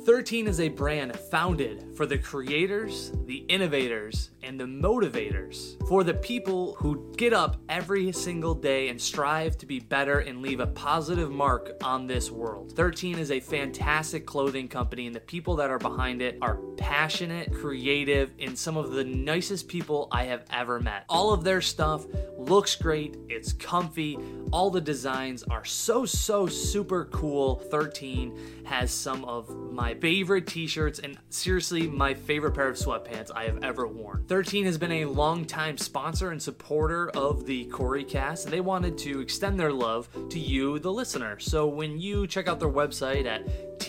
13 is a brand founded for the creators, the innovators, and the motivators, for the people who get up every single day and strive to be better and leave a positive mark on this world. 13 is a fantastic clothing company, and the people that are behind it are passionate, creative, and some of the nicest people I have ever met. All of their stuff looks great, it's comfy, all the designs are so super cool. 13 has some of my favorite t-shirts and seriously my favorite pair of sweatpants I have ever worn. 13 has been a longtime sponsor and supporter of the CoreyCast, and they wanted to extend their love to you, the listener. So when you check out their website at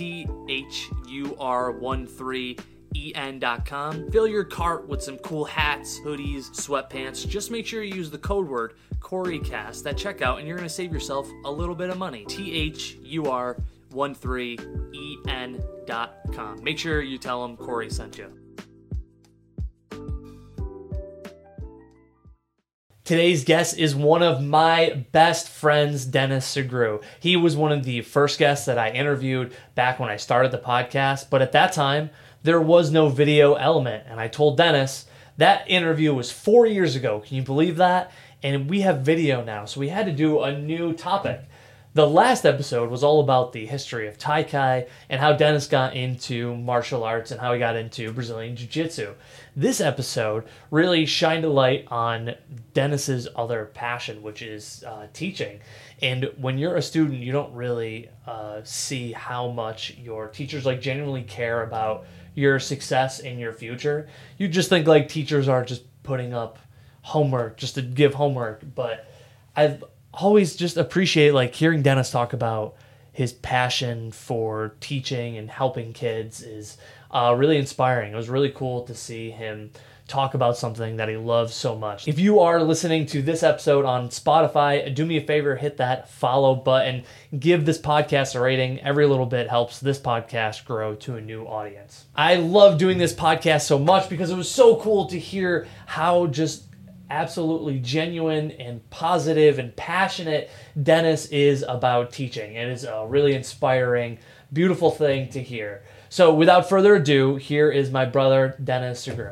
thur13en.com, fill your cart with some cool hats, hoodies, sweatpants. Just make sure you use the code word CoreyCast at checkout and you're going to save yourself a little bit of money. thur13en.com. Make sure you tell them Corey sent you. Today's guest is one of my best friends, Dennis Segru. He was one of the first guests that I interviewed back when I started the podcast, but at that time, there was no video element, and I told Dennis that interview was 4 years ago. Can you believe that? And we have video now, so we had to do a new topic. The last episode was all about the history of Taikai and how Dennis got into martial arts and how he got into Brazilian Jiu-Jitsu. This episode really shined a light on Dennis's other passion, which is teaching. And when you're a student, you don't really see how much your teachers genuinely care about your success in your future. You just think teachers are just putting up homework just to give homework. But I've always just appreciate hearing Dennis talk about his passion for teaching and helping kids is really inspiring. It was really cool to see him talk about something that he loves so much. If you are listening to this episode on Spotify, do me a favor, hit that follow button, give this podcast a rating. Every little bit helps this podcast grow to a new audience. I love doing this podcast so much because it was so cool to hear how just absolutely genuine and positive and passionate Dennis is about teaching. It is a really inspiring, beautiful thing to hear. So without further ado, here is my brother, Dennis Segru.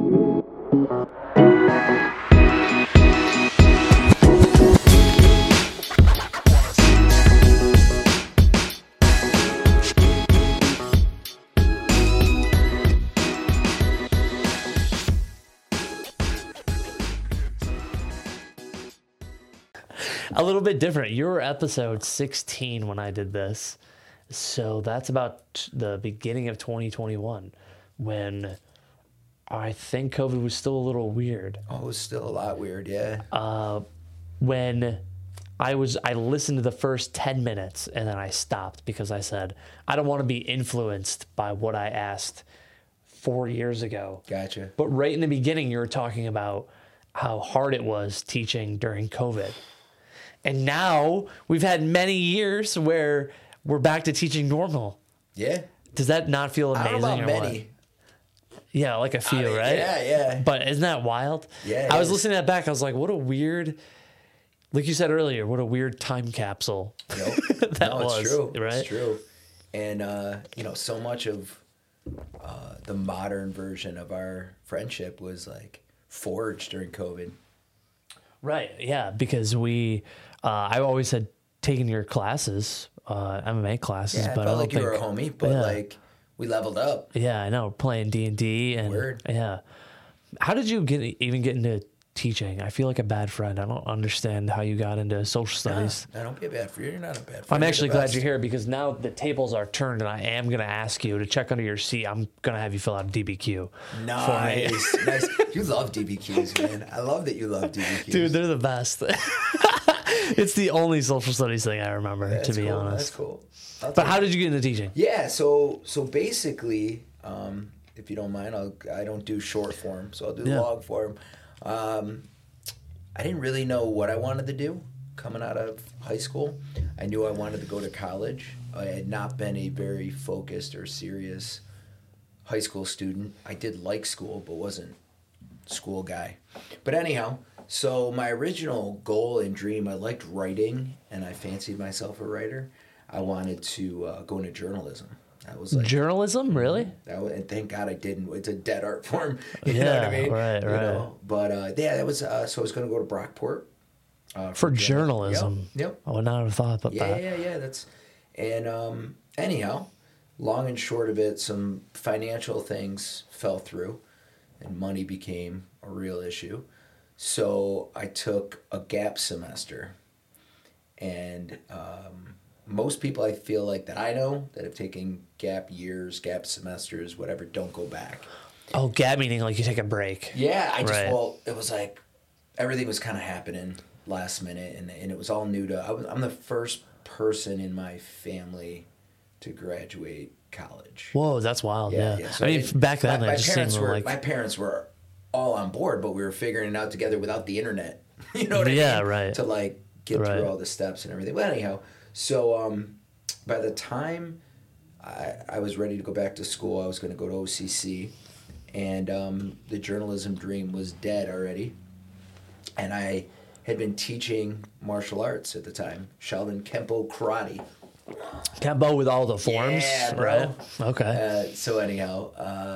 A little bit different. You were episode 16 when I did this. So that's about the beginning of 2021 when I think COVID was still a little weird. Oh, it was still a lot weird, yeah. When I listened to the first 10 minutes and then I stopped because I said, I don't want to be influenced by what I asked 4 years ago. Gotcha. But right in the beginning, you were talking about how hard it was teaching during COVID. And now we've had many years where we're back to teaching normal. Yeah. Does that not feel amazing? I don't know about or many. What? Yeah, a few, right? Yeah. But isn't that wild? Yeah. I was listening to that back. I was like, what a weird, like you said earlier, what a weird time capsule. Nope. was. It's true. Right? It's true. And, so much of the modern version of our friendship was forged during COVID. Right. Yeah. Because I always had taken your classes, MMA classes, Yeah, but I felt don't you were a homie, but we leveled up. Yeah, I know. Playing D&D and Word. Yeah. How did you even get into teaching? I feel like a bad friend. I don't understand how you got into social studies. No, don't be a bad friend. You're not a bad friend. I'm actually glad you're here because now the tables are turned and I am going to ask you to check under your seat. I'm going to have you fill out a DBQ. Nice. Nice. You love DBQs, man. I love that you love DBQs. Dude, they're the best. It's the only social studies thing I remember, to be honest. That's cool. But how did you get into teaching? Yeah, so basically, if you don't mind, I don't do short form, so I'll do long form. I didn't really know what I wanted to do coming out of high school. I knew I wanted to go to college. I had not been a very focused or serious high school student. I did like school, but wasn't a school guy. But anyhow, so my original goal and dream, I liked writing, and I fancied myself a writer. I wanted to go into journalism. That was like journalism, really? and thank God I didn't. It's a dead art form. You know what I mean? Right. You know? But yeah, that was. So I was going to go to Brockport For journalism. Yep. I would not have thought about that. Yeah. That's and anyhow, long and short of it, some financial things fell through, and money became a real issue. So I took a gap semester, and most people I feel like that I know that have taken gap years, gap semesters, whatever, don't go back. Oh, gap meaning like you take a break. Yeah, I just, Right. well, it was like everything was kind of happening last minute, and it was all new to, I'm the first person in my family to graduate college. Whoa, that's wild. Yeah. So I mean, back then, my it just seemed like. my parents were all on board, but we were figuring it out together without the internet. You know what I mean? Yeah, right. To like get Right. through all the steps and everything. Well, anyhow, so by the time I was ready to go back to school, I was going to go to OCC, and the journalism dream was dead already. And I had been teaching martial arts at the time, Shaolin Kempo Karate. Kempo with all the forms, Yeah, bro. right? Okay. So anyhow,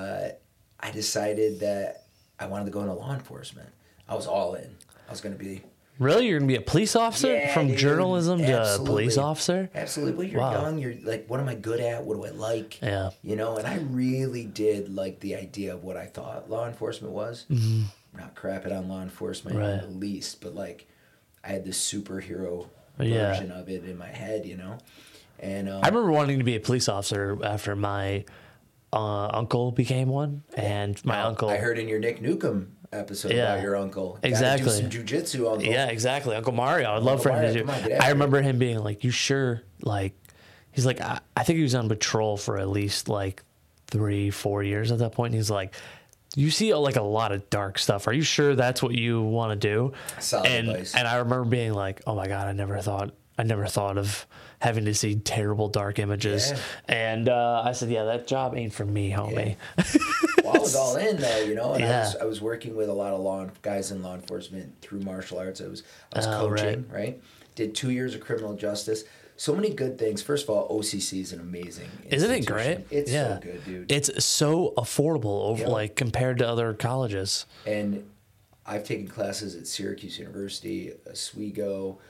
I decided that I wanted to go into law enforcement. I was all in. I was going to be... Really? You're going to be a police officer? Yeah, From dude. journalism to Absolutely. police officer? Absolutely. You're Wow. young. You're like, what am I good at? What do I like? Yeah. You know, and I really did like the idea of what I thought law enforcement was. Mm-hmm. Not crapping on law enforcement Right. at least, but like I had this superhero Yeah. version of it in my head, you know? And I remember wanting to be a police officer after my uncle became one. And my uncle. I heard in your Nick Newcomb episode Yeah. about your uncle. Gotta Exactly. do some jujitsu, uncle. Yeah, exactly. Uncle Mario. I'd love for him Mario, to do. come on, get after I it. remember him being like, "You sure?" Like, he's like, I think he was on patrol for at least like 3-4 years at that point. And he's like, "You see like a lot of dark stuff. Are you sure that's what you want to do?" Solid and advice. and I remember being like, "Oh my god, I never thought of having to see terrible dark images." Yeah. And I said, "Yeah, that job ain't for me, homie." Well, I was all in though, you know, and Yeah. I was working with a lot of guys in law enforcement through martial arts. I was Oh, coaching, right? Did 2 years of criminal justice. So many good things. First of all, OCC is an amazing Isn't it institution. great? It's so good, dude. It's so affordable over Yeah. like compared to other colleges. And I've taken classes at Syracuse University, Oswego,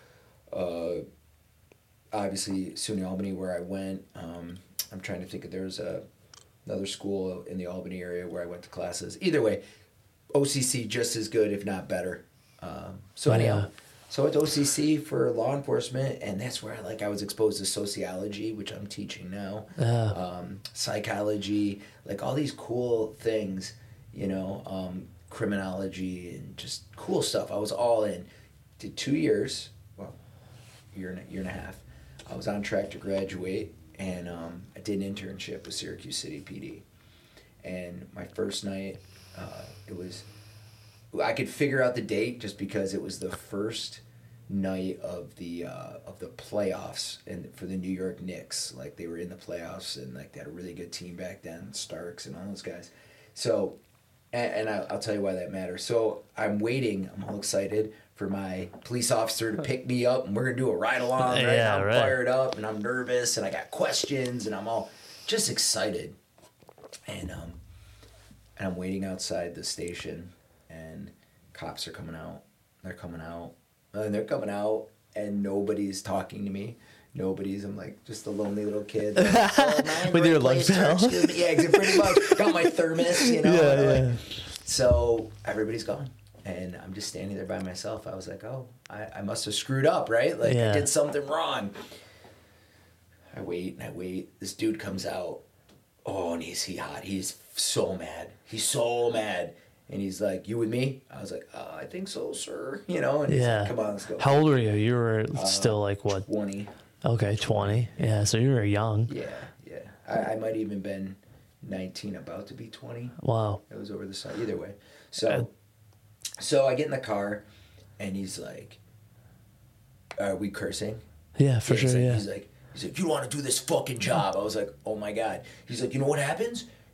obviously SUNY Albany, where I went. I'm trying to think if there's another school in the Albany area where I went to classes. Either way, OCC just as good, if not better. So anyhow, so it's OCC for law enforcement, and that's where I was exposed to sociology, which I'm teaching now, psychology, like all these cool things, you know, criminology and just cool stuff. I was all in. Did 2 years, well, year and a half. I was on track to graduate, and I did an internship with Syracuse City PD. And my first night, I could figure out the date just because it was the first night of the playoffs and for the New York Knicks. Like they were in the playoffs, and like they had a really good team back then, Starks and all those guys. So, and I'll tell you why that matters. So I'm waiting. I'm all excited for my police officer to pick me up, and we're gonna do a ride along. Right? Yeah, I'm right. fired up, and I'm nervous, and I got questions, and I'm all just excited. And I'm waiting outside the station, and cops are coming out. They're coming out, and nobody's talking to me. I'm like just a lonely little kid. Like, oh, With your lunch bell. Yeah, pretty much. Got my thermos, you know. Yeah. So everybody's gone, and I'm just standing there by myself. I was like, oh, I must have screwed up, right? Like Yeah. I did something wrong. I wait. This dude comes out. Oh, and he's hot. He's so mad. And he's like, "You with me?" I was like, "I think so, sir." You know, and he's Yeah. like, "Come on, let's go." How old were you? You were still like what? 20. Okay, 20. Yeah, so you were young. Yeah. I might even been 19, about to be 20. Wow. It was over the side. Either way. So I get in the car, and he's like, "Are we cursing?" Yeah, for sure. He's like, Yeah. He's like, "You don't want to do this fucking job." I was like, "Oh my God." He's like, "You know what happens?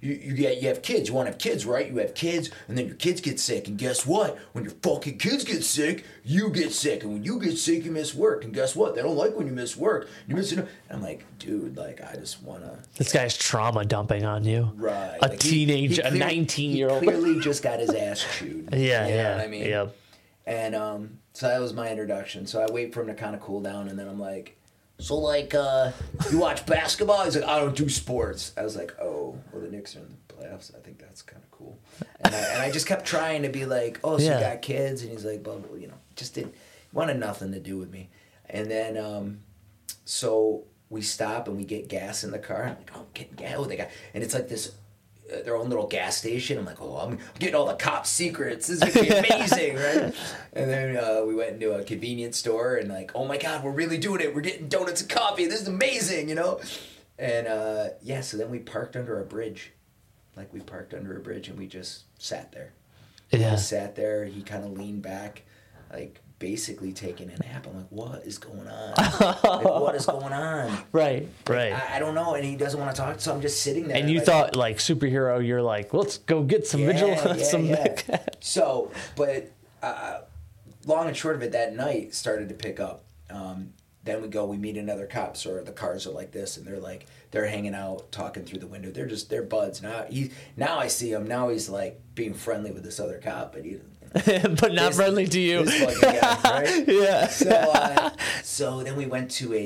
you have kids. You want to have kids, right? You have kids, and then your kids get sick. And guess what? When your fucking kids get sick, you get sick. And when you get sick, you miss work. And guess what? They don't like when you miss work. You miss it. And I'm like, dude, like, I just want to. This guy's trauma dumping on you. Right. A teenage, a 19-year-old. He clearly just got his ass chewed. Yeah, you know yeah. what I mean? Yep. And so that was my introduction. So I wait for him to kind of cool down, and then I'm like, so, like, you watch basketball? He's like, I don't do sports. I was like, oh, well, the Knicks are in the playoffs. I think that's kind of cool. And I just kept trying to be like, oh, so you got kids? And he's like, well, you know, just wanted nothing to do with me. And then, so we stop and we get gas in the car. I'm like, oh, I'm getting gas with the guy. And it's like this, their own little gas station. I'm like, oh, I'm getting all the cops' secrets. This is going to be amazing, right? And then we went into a convenience store and like, oh my God, we're really doing it. We're getting donuts and coffee. This is amazing, you know? And yeah, so then we parked under a bridge. Like we parked under a bridge and we just sat there. Yeah. We sat there. He kind of leaned back, like basically taking a nap. I'm like, what is going on? Like, what is going on? Right. I don't know. And he doesn't want to talk, so I'm just sitting there. And you like, thought, like, superhero, you're like, let's go get some vigilance. Yeah. So, but long and short of it, that night started to pick up. Then we meet another cop, so the cars are like this, and they're hanging out, talking through the window. They're buds. Now I see him. Now he's like being friendly with this other cop, but he. But not friendly to you. This fucking guy, right? Yeah. So then we went to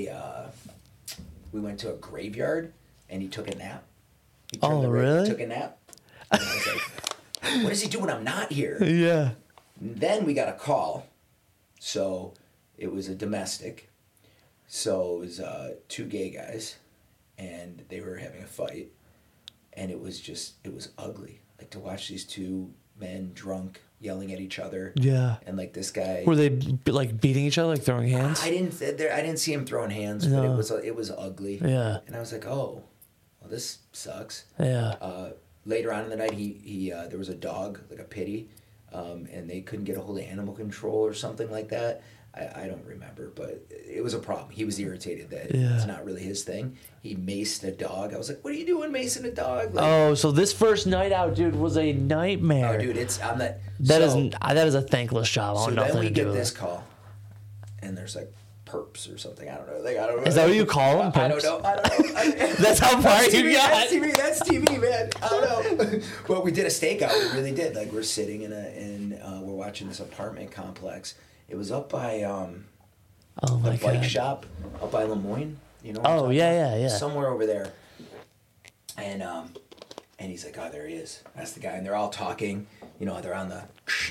a graveyard, and he took a nap. Really? He took a nap. And I was like, what does he do when I'm not here? Yeah. Then we got a call. So it was a domestic. So it was two gay guys, and they were having a fight, and it was ugly. Like to watch these two men drunk yelling at each other. Yeah. And like this guy. Were they like beating each other, like throwing hands? I didn't see him throwing hands, but it was ugly. Yeah. And I was like, oh, well, this sucks. Yeah. Later on in the night, he there was a dog, like a pitty, and they couldn't get a hold of animal control or something like that. I don't remember, but it was a problem. He was irritated that it's not really his thing. He maced a dog. I was like, what are you doing macing a dog? Like, oh, so this first night out, dude, was a nightmare. Oh, dude, that is a thankless job. I want nothing to do with it. So then we get this call, and there's like perps or something. I don't know. Is that what you call them? I don't know. That's how far you got. That's TV, man. I don't know. Well, we did a stakeout. We really did. Like we're sitting we're watching this apartment complex. It was up by the bike shop up by Lemoyne. You know. Oh yeah. Somewhere over there. And he's like, oh, there he is. That's the guy. And they're all talking. You know, they're on the,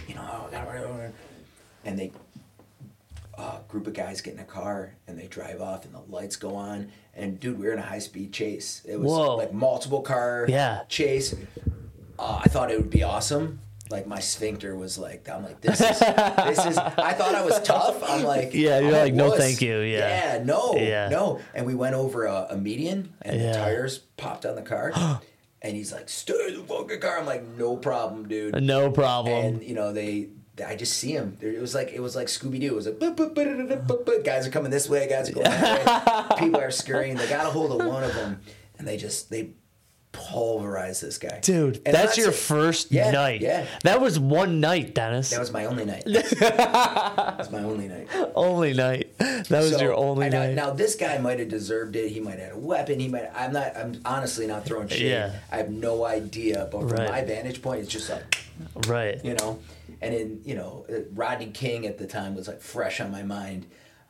and they. Group of guys get in a car and they drive off and the lights go on and dude, we were in a high-speed chase. It was like multiple car chase. I thought it would be awesome. Like my sphincter was like, I'm like, this is. I thought I was tough. I'm like, yeah, you're like, no, thank you. Yeah, no. And we went over a median and the tires popped on the car. And he's like, stay in the fucking car. I'm like, no problem, dude. No problem. And you know I just see him. It was like Scooby Doo. It was like guys are coming this way, guys are going that way. People are scurrying. They got a hold of one of them, and they pulverized this guy. Dude, and that's your first night. Yeah, that was one night, Dennis. That was my only night. That's my only night. Only night. That was your only night. Now this guy might have deserved it. He might have had a weapon. I'm honestly not throwing shade. Yeah. I have no idea, but from my vantage point, it's just like, right. You know. And in Rodney King at the time was like fresh on my mind,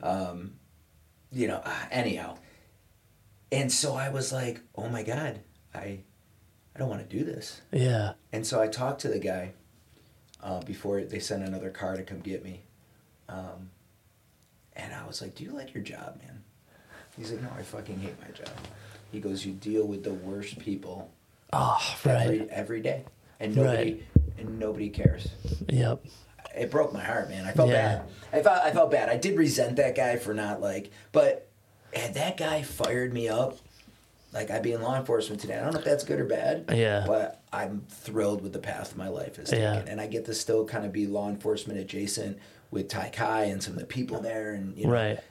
anyhow. And so I was like, oh my God, I don't want to do this. Yeah. And so I talked to the guy before they sent another car to come get me, and I was like, do you like your job, man? He's like, no, I fucking hate my job. He goes, you deal with the worst people. Every day, and nobody cares. Yep. It broke my heart, man. I felt bad. I felt bad. I did resent that guy for not but had that guy fired me up, like I'd be in law enforcement today. I don't know if that's good or bad. Yeah. But I'm thrilled with the path my life has taken, and I get to still kind of be law enforcement adjacent with Tai Kai and some of the people there, and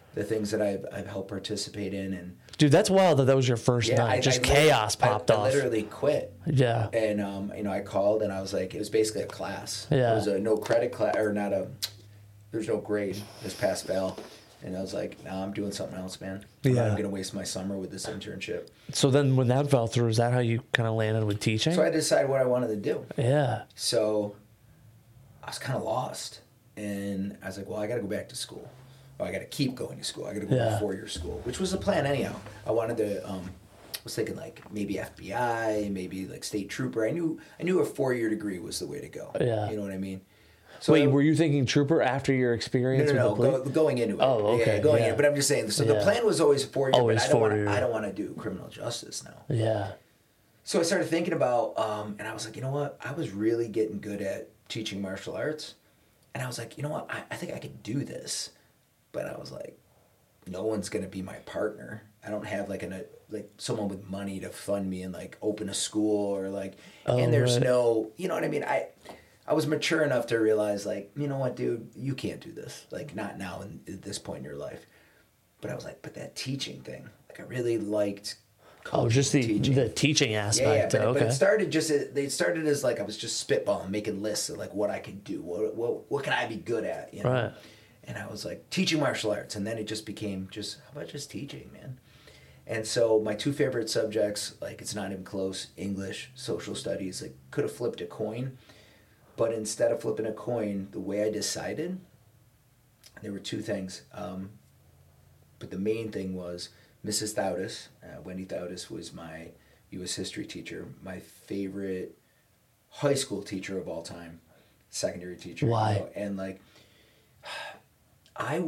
the things that I've helped participate in. And dude, that's wild that was your first night. Just chaos popped off. I literally quit. Yeah. And I called and I was like, it was basically a class. Yeah. It was a no credit class, or not a. There's no grade. It was pass fail. And I was like, nah, I'm doing something else, man. I'm not going to waste my summer with this internship. So then when that fell through, is that how you kind of landed with teaching? So I decided what I wanted to do. Yeah. So I was kind of lost. And I was like, well, I got to go back to school. Oh, I got to keep going to school. I got to go to 4-year school, which was the plan anyhow. I wanted to, I was thinking like maybe FBI, maybe like state trooper. I knew a 4-year degree was the way to go. Yeah. You know what I mean? So wait, were you thinking trooper after your experience? No, going into it. Oh, okay. Yeah, going in. But I'm just saying, so the plan was always 4 years. Always but 4 years. I don't want to do criminal justice now. Yeah. So I started thinking about, and I was like, you know what? I was really getting good at teaching martial arts. And I was like, you know what? I think I could do this. But I was like, no one's going to be my partner. I don't have like someone with money to fund me and like open a school or like, and there's no, you know what I mean? I was mature enough to realize, like, you know what, dude, you can't do this. Like, not now at this point in your life. But I was like, but that teaching thing, like, I really liked just the teaching aspect. Yeah, but it started they started as like I was just spitballing, making lists of like what I could do, what can I be good at, you know? Right. And I was like teaching martial arts, and then it just became how about just teaching, man? And so my 2 favorite subjects, like it's not even close, English, social studies, like could have flipped a coin. But instead of flipping a coin, the way I decided, there were 2 things. But the main thing was Mrs. Thautis, Wendy Thautis was my U.S. history teacher, my favorite high school teacher of all time, secondary teacher. Why? You know? And like, I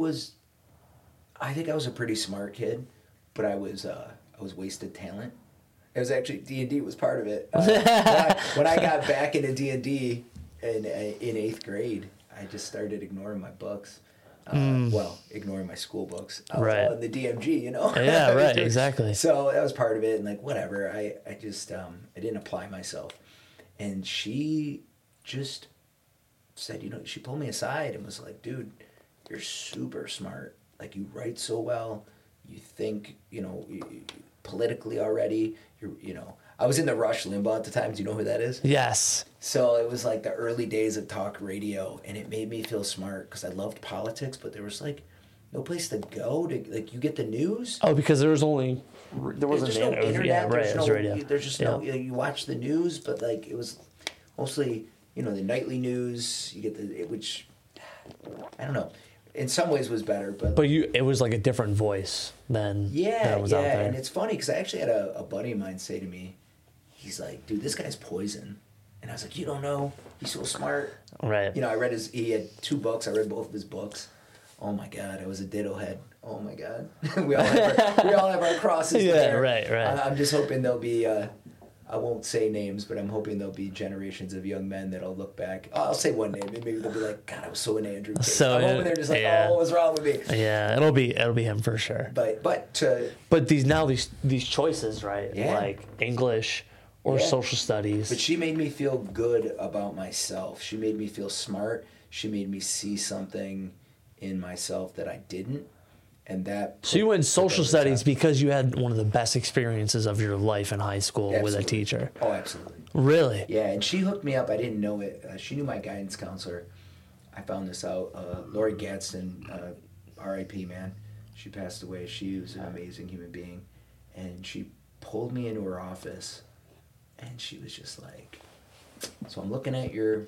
think I was a pretty smart kid, but I was wasted talent. It was actually, D&D was part of it. When I got back into D&D, in 8th grade, I just started ignoring my books. Ignoring my school books. I was all in the DMG, you know? Yeah, right, exactly. So that was part of it, and like, whatever. I just, I didn't apply myself. And she just said, she pulled me aside and was like, dude, you're super smart. Like, you write so well. You think, politically already. I was in the Rush Limbaugh at the time. Do you know who that is? Yes. So it was like the early days of talk radio, and it made me feel smart because I loved politics, but there was like no place to go to, like, you get the news. Oh, because there wasn't no internet. Yeah, right. There's it was radio. There's just no. You watch the news, but like it was mostly the nightly news. You get which I don't know. In some ways was better, but it was like a different voice than that was out there. And it's funny because I actually had a buddy of mine say to me, he's like, dude, this guy's poison. And I was like, you don't know, he's so smart. Right. I read he had 2 books. I read both of his books. Oh my God, I was a ditto head. Oh my God. we all have our crosses there. Right. I'm just hoping there'll be, I won't say names, but I'm hoping there'll be generations of young men that'll look back. I'll say one name, and maybe they'll be like, God, I was so an Andrew kid. So I'm hoping they're just like, oh, what's wrong with me? Yeah, it'll be him for sure. But these choices, right? Yeah. Like English or social studies. But she made me feel good about myself. She made me feel smart. She made me see something in myself that I didn't. And that. So you went social studies because you had one of the best experiences of your life in high school with a teacher. Oh, absolutely. Really? Yeah, and she hooked me up. I didn't know it. She knew my guidance counselor. I found this out. Lori Gadsden, R.I.P., man. She passed away. She was an amazing human being. And she pulled me into her office, and she was just like, so I'm looking at your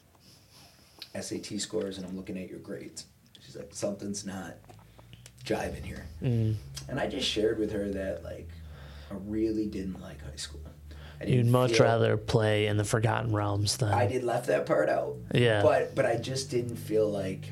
SAT scores, and I'm looking at your grades. She's like, something's not jiving here. And I just shared with her that, like, I really didn't like high school. You'd much rather play in the Forgotten Realms than... I did left that part out. Yeah. But I just didn't feel like,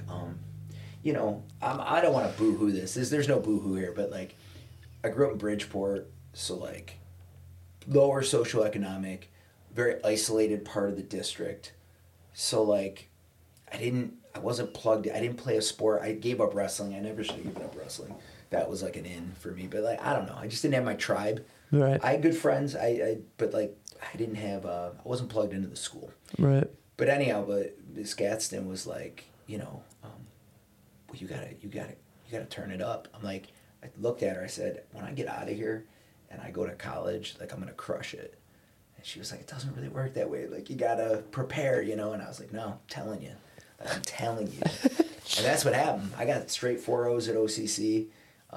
I don't want to boo-hoo this. There's no boo-hoo here, but, like, I grew up in Bridgeport, so, like, lower socioeconomic, very isolated part of the district. So, like, I wasn't plugged in. I didn't play a sport. I gave up wrestling. I never should have given up wrestling. That was like an in for me. But like, I don't know. I just didn't have my tribe. Right. I had good friends. But like, I didn't have. I wasn't plugged into the school. Right. But anyhow, Miss Gadsden was like, well, you gotta got to turn it up. I'm like, I looked at her. I said, when I get out of here and I go to college, like, I'm going to crush it. And she was like, it doesn't really work that way. Like, you got to prepare, you know? And I was like, no, I'm telling you. Like, I'm telling you. And that's what happened. I got straight 4.0s at OCC.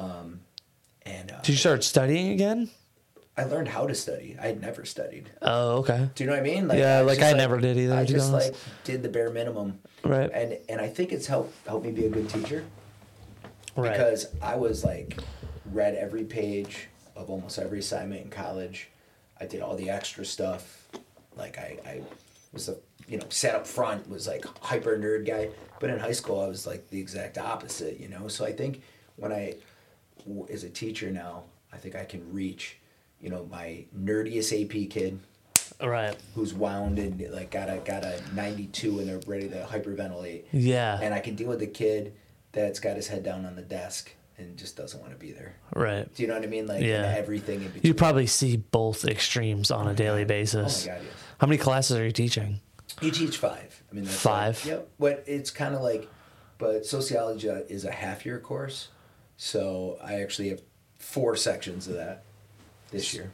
Did you start studying again? I learned how to study. I had never studied. Oh, okay. Do you know what I mean? Yeah, I never did either. I just like did the bare minimum. Right. And I think it's helped me be a good teacher. Right. Because I was like, read every page of almost every assignment in college. I did all the extra stuff. Like I was sat up front, was like hyper nerd guy. But in high school, I was like the exact opposite, you know? So I think when as a teacher now, I think I can reach, you know, my nerdiest AP kid, right, who's wound and like got a 92 and they're ready to hyperventilate. Yeah. And I can deal with the kid that's got his head down on the desk and just doesn't want to be there. Right. Do you know what I mean? Like, yeah. Everything in between. You probably see both extremes on a daily basis. Oh my God, yes. How many classes are you teaching? You teach 5. I mean, that's 5? Yep. But it's kind of like, but sociology is a half-year course. So I actually have 4 sections of that this year.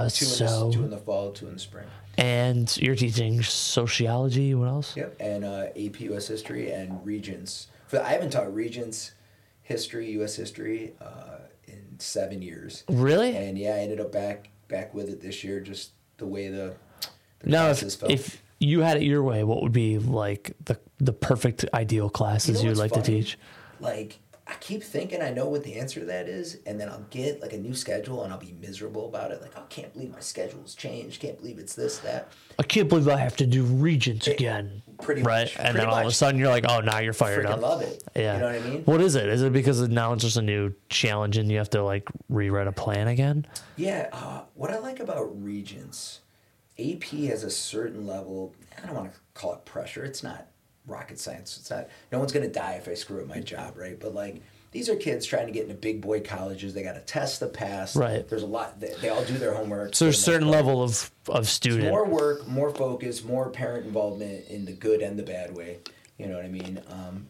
So 2 in the fall, 2 in the spring. And you're teaching sociology. What else? Yep. And AP U.S. History and Regents. I haven't taught Regents history, U.S. history, in 7 years. Really? And yeah, I ended up back with it this year. Just the way the now, classes felt. If you had it your way, what would be like the perfect ideal classes you'd like to teach? Like, I keep thinking I know what the answer to that is, and then I'll get like a new schedule and I'll be miserable about it. Like, I can't believe my schedule's changed. Can't believe it's this, that. I can't believe I have to do Regents again. Pretty right? much. And then all of a sudden you're like, oh, now you're fired Freaking up. Love it. Yeah. You know what I mean? What is it? Is it because now it's just a new challenge and you have to like rewrite a plan again? Yeah. What I like about Regents, AP has a certain level. I don't want to call it pressure. It's not rocket science. It's not. No one's gonna die if I screw up my job, right? But like, these are kids trying to get into big boy colleges. They got to test the pass. Right. There's a lot. They all do their homework. So there's a certain level of student. It's more work, more focus, more parent involvement in the good and the bad way. You know what I mean?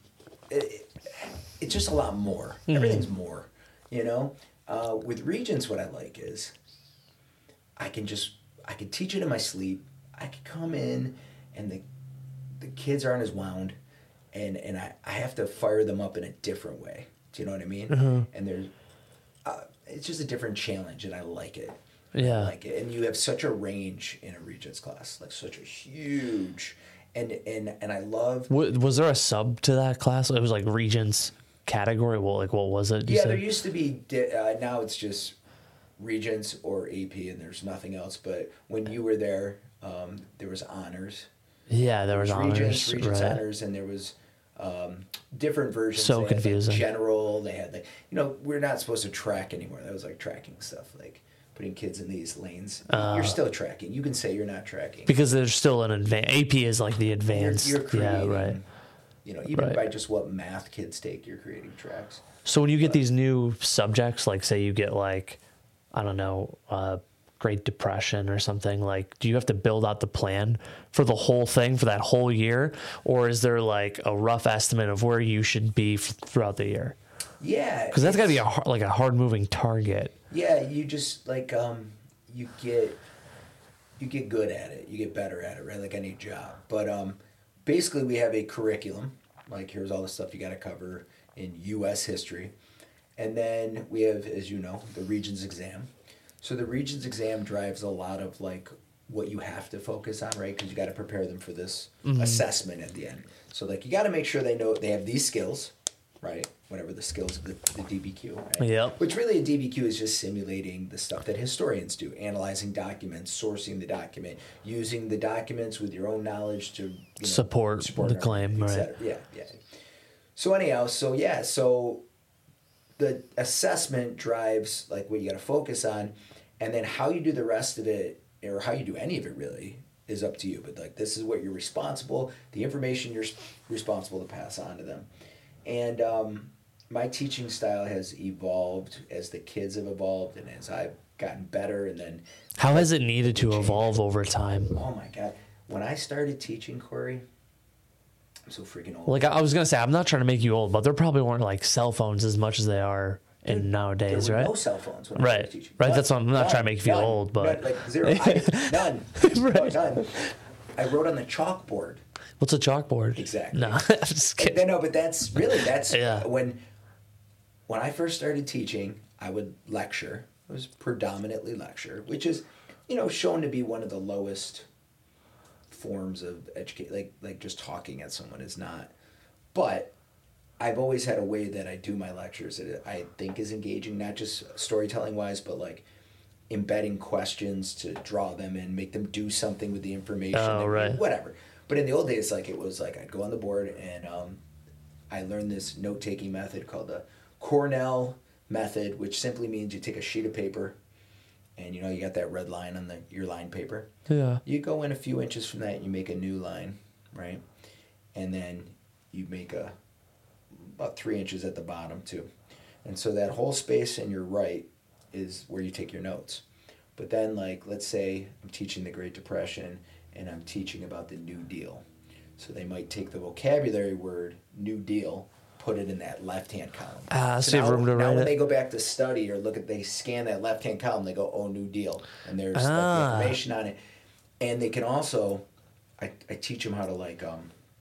It's just a lot more. Mm-hmm. Everything's more. You know? With Regents, what I like is I can teach it in my sleep. I can come in and the kids aren't as wound, and I have to fire them up in a different way. Do you know what I mean? Mm-hmm. And it's just a different challenge, and I like it. Yeah. I like it. And you have such a range in a Regents class, like such a huge, and I love. Was there a sub to that class? It was like Regents category. Well, like what was it? There used to be. Now it's just Regents or AP, and there's nothing else. But when you were there, there was honors. Yeah, there was honors. Regents right. honors, and there was different versions. So they confusing. Had, like, general. They had we're not supposed to track anymore. That was like tracking stuff, like putting kids in these lanes. You're still tracking. You can say you're not tracking because there's still an advanced. AP is like the advanced. You're creating, yeah, right. You know, even by just what math kids take, you're creating tracks. So when you get these new subjects, like say you get like, I don't know, Great Depression or something, like do you have to build out the plan for the whole thing for that whole year, or is there like a rough estimate of where you should be throughout the year? Yeah, because that's got to be a hard moving target. Yeah, you just like you get good at it, you get better at it, right? Like any job. But basically, we have a curriculum. Like, here's all the stuff you got to cover in U.S. history, and then we have, as you know, the Regents exam. So the Regents exam drives a lot of like what you have to focus on, right? Because you got to prepare them for this assessment at the end. So like you got to make sure they know they have these skills, right? Whatever the skills, the DBQ, right? Yep. Which really a DBQ is just simulating the stuff that historians do, analyzing documents, sourcing the document, using the documents with your own knowledge to support the claim, right? Yeah. So anyhow, so the assessment drives like what you got to focus on, and then how you do the rest of it, or how you do any of it really, is up to you. But like, this is what you're responsible, the information you're responsible to pass on to them. And my teaching style has evolved as the kids have evolved and as I've gotten better. And then how has it needed to evolve over time? Oh my God. When I started teaching, Corey, I'm so freaking old. Like I was gonna say, I'm not trying to make you old, but there probably weren't like cell phones as much as they are in nowadays, there were right? no cell phones when I Right, was teaching. right. None, That's what I'm not none, trying to make you feel none, old, but none, like zero. None. Right. No, none. I wrote on the chalkboard. what's a chalkboard? Exactly. No, I'm just kidding. No, but that's Yeah. when I first started teaching, I would lecture. It was predominantly lecture, which is, shown to be one of the lowest forms of education. Like just talking at someone is not. But I've always had a way that I do my lectures that I think is engaging, not just storytelling wise, but like embedding questions to draw them in, make them do something with the information, right. whatever. But in the old days, it was like I'd go on the board and I learned this note-taking method called the Cornell method, which simply means you take a sheet of paper and you got that red line on your line paper. Yeah. You go in a few inches from that and you make a new line, right? And then you make about 3 inches at the bottom too. And so that whole space in your right is where you take your notes. But then let's say I'm teaching the Great Depression and I'm teaching about the New Deal. So they might take the vocabulary word New Deal, put it in that left-hand column. So you have room to now write when it. they go back to study or they scan that left-hand column, they go, oh, New Deal. And there's the information on it. And they can also, I teach them how to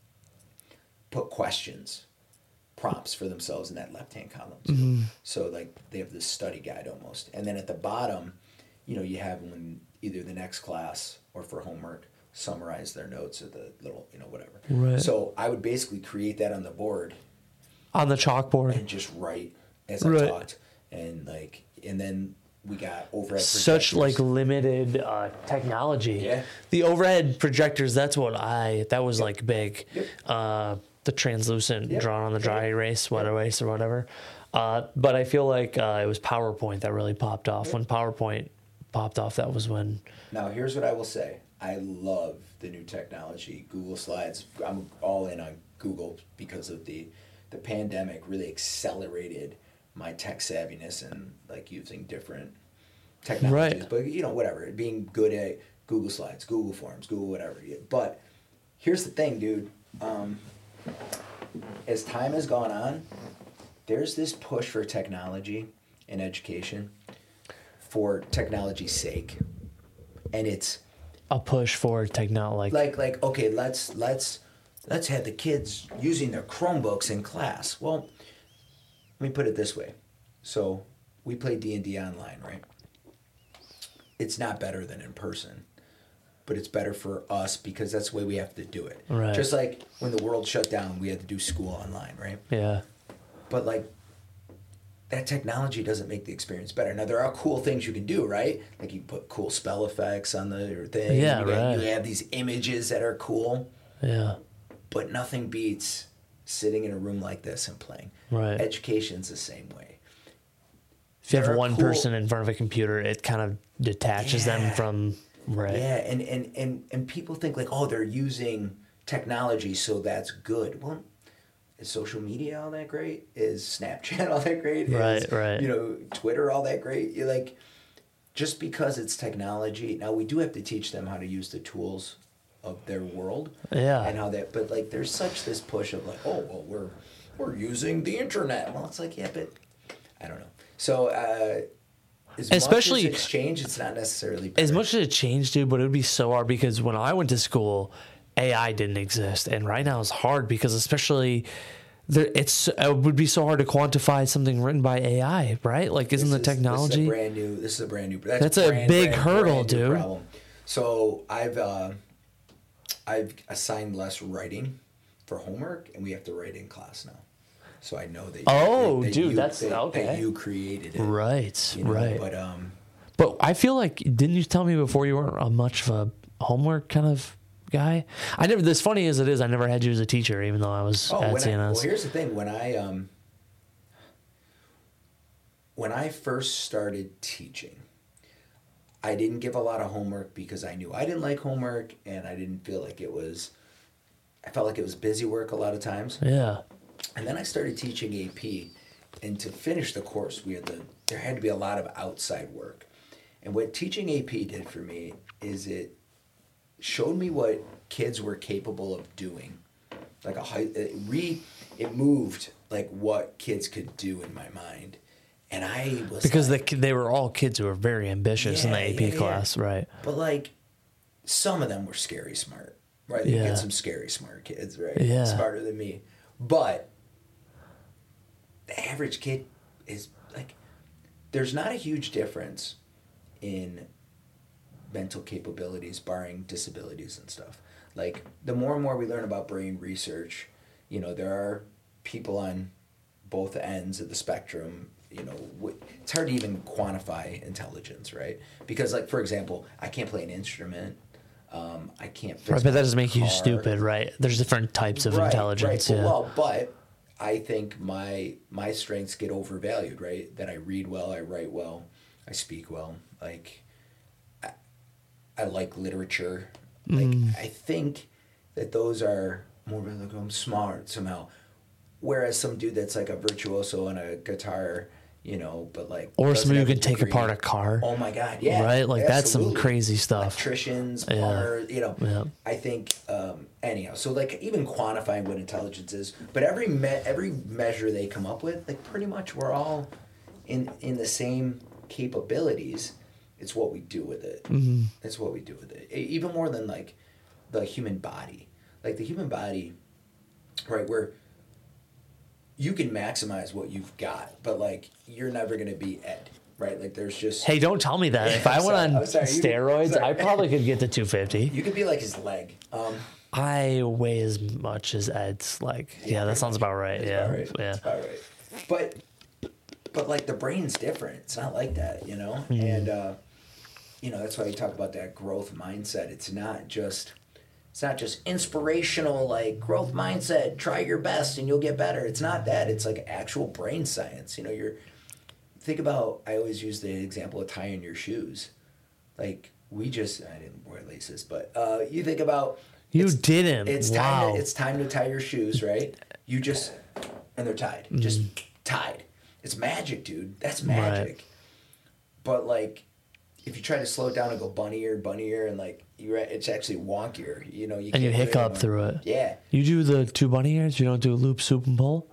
put questions, prompts for themselves in that left-hand column too. Mm-hmm. So they have this study guide almost. And then at the bottom, you have them either the next class or for homework, summarize their notes or the little, whatever. Right. So I would basically create that on the board. On the chalkboard. And just write as I Right. talked. And and then we got overhead Such projectors. limited technology. Yeah. The overhead projectors, that was big. Yep. The translucent Yep. drawn on the dry erase, wet erase or whatever. But I feel like it was PowerPoint that really popped off. When PowerPoint popped off, that was when. Now, here's what I will say. I love the new technology, Google Slides. I'm all in on Google because of the pandemic really accelerated my tech savviness and using different technologies. Right. But, whatever, being good at Google Slides, Google Forms, Google whatever. But here's the thing, dude. As time has gone on, there's this push for technology in education for technology's sake. And it's A push for technology. okay, let's have the kids using their Chromebooks in class. Well, let me put it this way. So we play D&D online, right? It's not better than in person, but it's better for us because that's the way we have to do it. Right. Just like when the world shut down, we had to do school online, right? Yeah. But that technology doesn't make the experience better. Now there are cool things you can do, right? Like you can put cool spell effects on the thing. Yeah, right. You have these images that are cool. Yeah. But nothing beats sitting in a room like this and playing. Right. Education's the same way. If you have There are one cool- person in front of a computer, it kind of detaches them Yeah. from. Right. Yeah, and people think they're using technology, so that's good. Well, is social media all that great? Is Snapchat all that great? Right. Twitter all that great? You're just because it's technology. Now we do have to teach them how to use the tools of their world. Yeah. And how that, but there's such this push of we're using the internet. Well, it's yeah, but I don't know. So Especially- much as it's changed, it's not necessarily better. As much as it changed, dude, but it would be so hard because when I went to school, AI didn't exist, and right now it's hard because especially it would be so hard to quantify something written by AI, right? Isn't the technology? This is a brand new. That's a big hurdle, brand new dude. problem. So I've assigned less writing for homework, and we have to write in class now. So I know that. That you created it, right, right. But I feel like didn't you tell me before you weren't much of a homework kind of guy? I never. As funny as it is, I never had you as a teacher, even though I was at CNS. Well, here's the thing: when I first started teaching, I didn't give a lot of homework because I knew I didn't like homework, and I didn't feel like it was. I felt like it was busy work a lot of times. Yeah. And then I started teaching AP, and to finish the course, there had to be a lot of outside work. And what teaching AP did for me is it showed me what kids were capable of doing like it moved like what kids could do in my mind. And I was because like, they were all kids who were very ambitious in the AP class, right? But like, some of them were scary smart, right? You get some scary smart kids, right? Yeah. Smarter than me. But the average kid is like, there's not a huge difference in mental capabilities, barring disabilities and stuff. Like, the more and more we learn about brain research, you know, there are people on both ends of the spectrum. You know, it's hard to even quantify intelligence, right? Because, like, for example, I can't play an instrument. I can't fix right, but that doesn't my make you stupid, right? There's different types of intelligence. Right. Yeah. Well, but I think my strengths get overvalued, right? That I read well, I write well, I speak well. Like, I like literature. Like, I think that those are more like, I'm smart somehow. Whereas some dude that's like a virtuoso on a guitar, you know, but like, or somebody who can take apart a car. Oh my God, yeah. Right? Like, that's some crazy stuff. Electricians, plumbers, you know. Yeah. I think, anyhow, so like even quantifying what intelligence is, but every measure they come up with, like pretty much we're all in the same capabilities. It's what we do with it. Mm-hmm. It's what we do with it. Even more than like the human body. Like the human body, right, where you can maximize what you've got, but like you're never going to be Ed, right? Like there's just... Hey, don't tell me that. If I went on steroids, I probably could get to 250. You could be like his leg. I weigh as much as Ed's leg. Yeah, that sounds about right. Yeah. About right. Yeah. That's about right. But like the brain's different. It's not like that, you know? Mm-hmm. And, you know, that's why you talk about that growth mindset. It's not just inspirational, like growth mindset, try your best and you'll get better. It's not that. It's like actual brain science. You know, think about, I always use the example of tying your shoes. Like I didn't wear laces, but you think about... You didn't. It's wow. It's time to tie your shoes, right? And they're tied. Mm. Just tied. It's magic, dude. That's magic. Right. But like, if you try to slow it down and go bunny ear, and like it's actually wonkier. You know, you hiccup through it. Yeah. You do the 2 bunny ears. You don't do loop, swoop, and pull.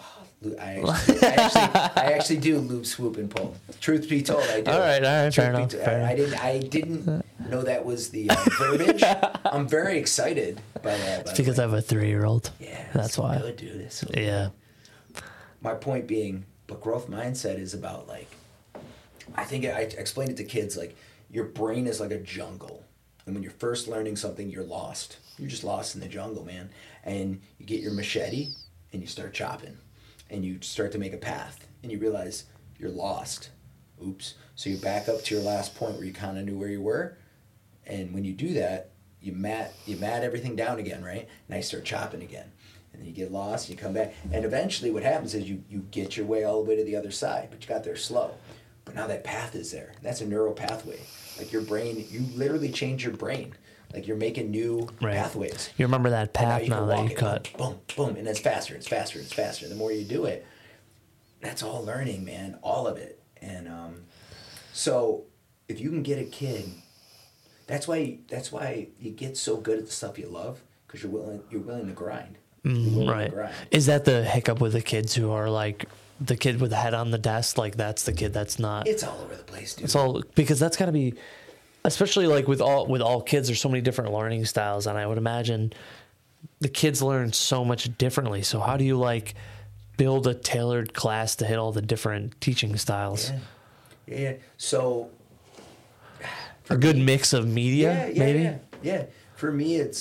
I actually do loop, swoop, and pull. Truth be told, I do. All right, fair enough. I didn't know that was the verbiage. I'm very excited by that. It's because I have a 3-year-old. Yeah, that's why. Good, dude. It's so yeah. Good. My point being, but growth mindset is about like, I think I explained it to kids like your brain is like a jungle, and when you're first learning something, you're lost. You're just lost in the jungle, man. And you get your machete and you start chopping. And you start to make a path, and you realize you're lost. Oops. So you back up to your last point where you kind of knew where you were, and when you do that, you mat everything down again, right? Now you start chopping again, and then you get lost, and you come back, and eventually what happens is you get your way all the way to the other side, but you got there slow. But now that path is there. That's a neural pathway. Like your brain, you literally change your brain. Like you're making new pathways. You remember that path now that you cut. Boom, boom, and it's faster, it's faster, it's faster. The more you do it, that's all learning, man, all of it. And so if you can get a kid, that's why you get so good at the stuff you love, because you're willing to grind. Right. Is that the hiccup with the kids who are like the kid with the head on the desk? Like that's the kid that's not. It's all over the place, dude. It's all because that's got to be. Especially like with all kids, there's so many different learning styles, and I would imagine the kids learn so much differently. So how do you like build a tailored class to hit all the different teaching styles? Yeah. So a good mix of media, maybe. Yeah. For me, it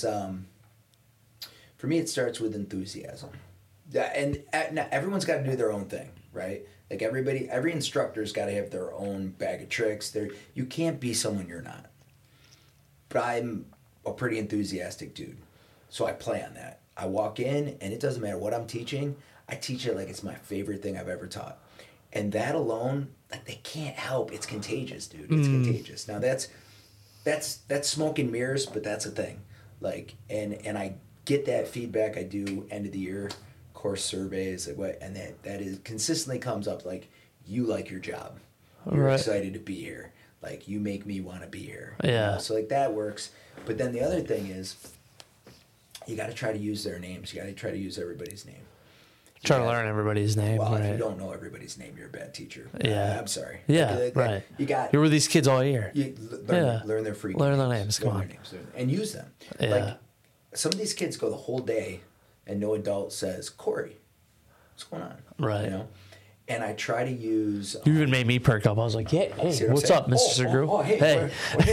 starts with enthusiasm, and everyone's got to do their own thing, right? Like every instructor's got to have their own bag of tricks. You can't be someone you're not. But I'm a pretty enthusiastic dude, so I play on that. I walk in, and it doesn't matter what I'm teaching. I teach it like it's my favorite thing I've ever taught, and that alone, like they can't help. It's contagious, dude. It's contagious. Now that's smoke and mirrors, but that's a thing. Like, and I get that feedback. I do end of the year course surveys, and that is consistently comes up like, you like your job, you're excited to be here, like you make me want to be here. Yeah. So like that works. But then the other thing is, you got to try to use their names. You got to try to use everybody's name. Try to learn everybody's name. Well, right. if you don't know everybody's name, you're a bad teacher. Yeah. I'm sorry. Yeah, right. You're with these kids all year. Learn their freaking Learn names. their names. Come on. And use them. Yeah. Like, some of these kids go the whole day and no adult says, Corey, what's going on? Right. You know? And I try to use... You even made me perk up. I was like, hey, what's up, Mr. Segru? Hey.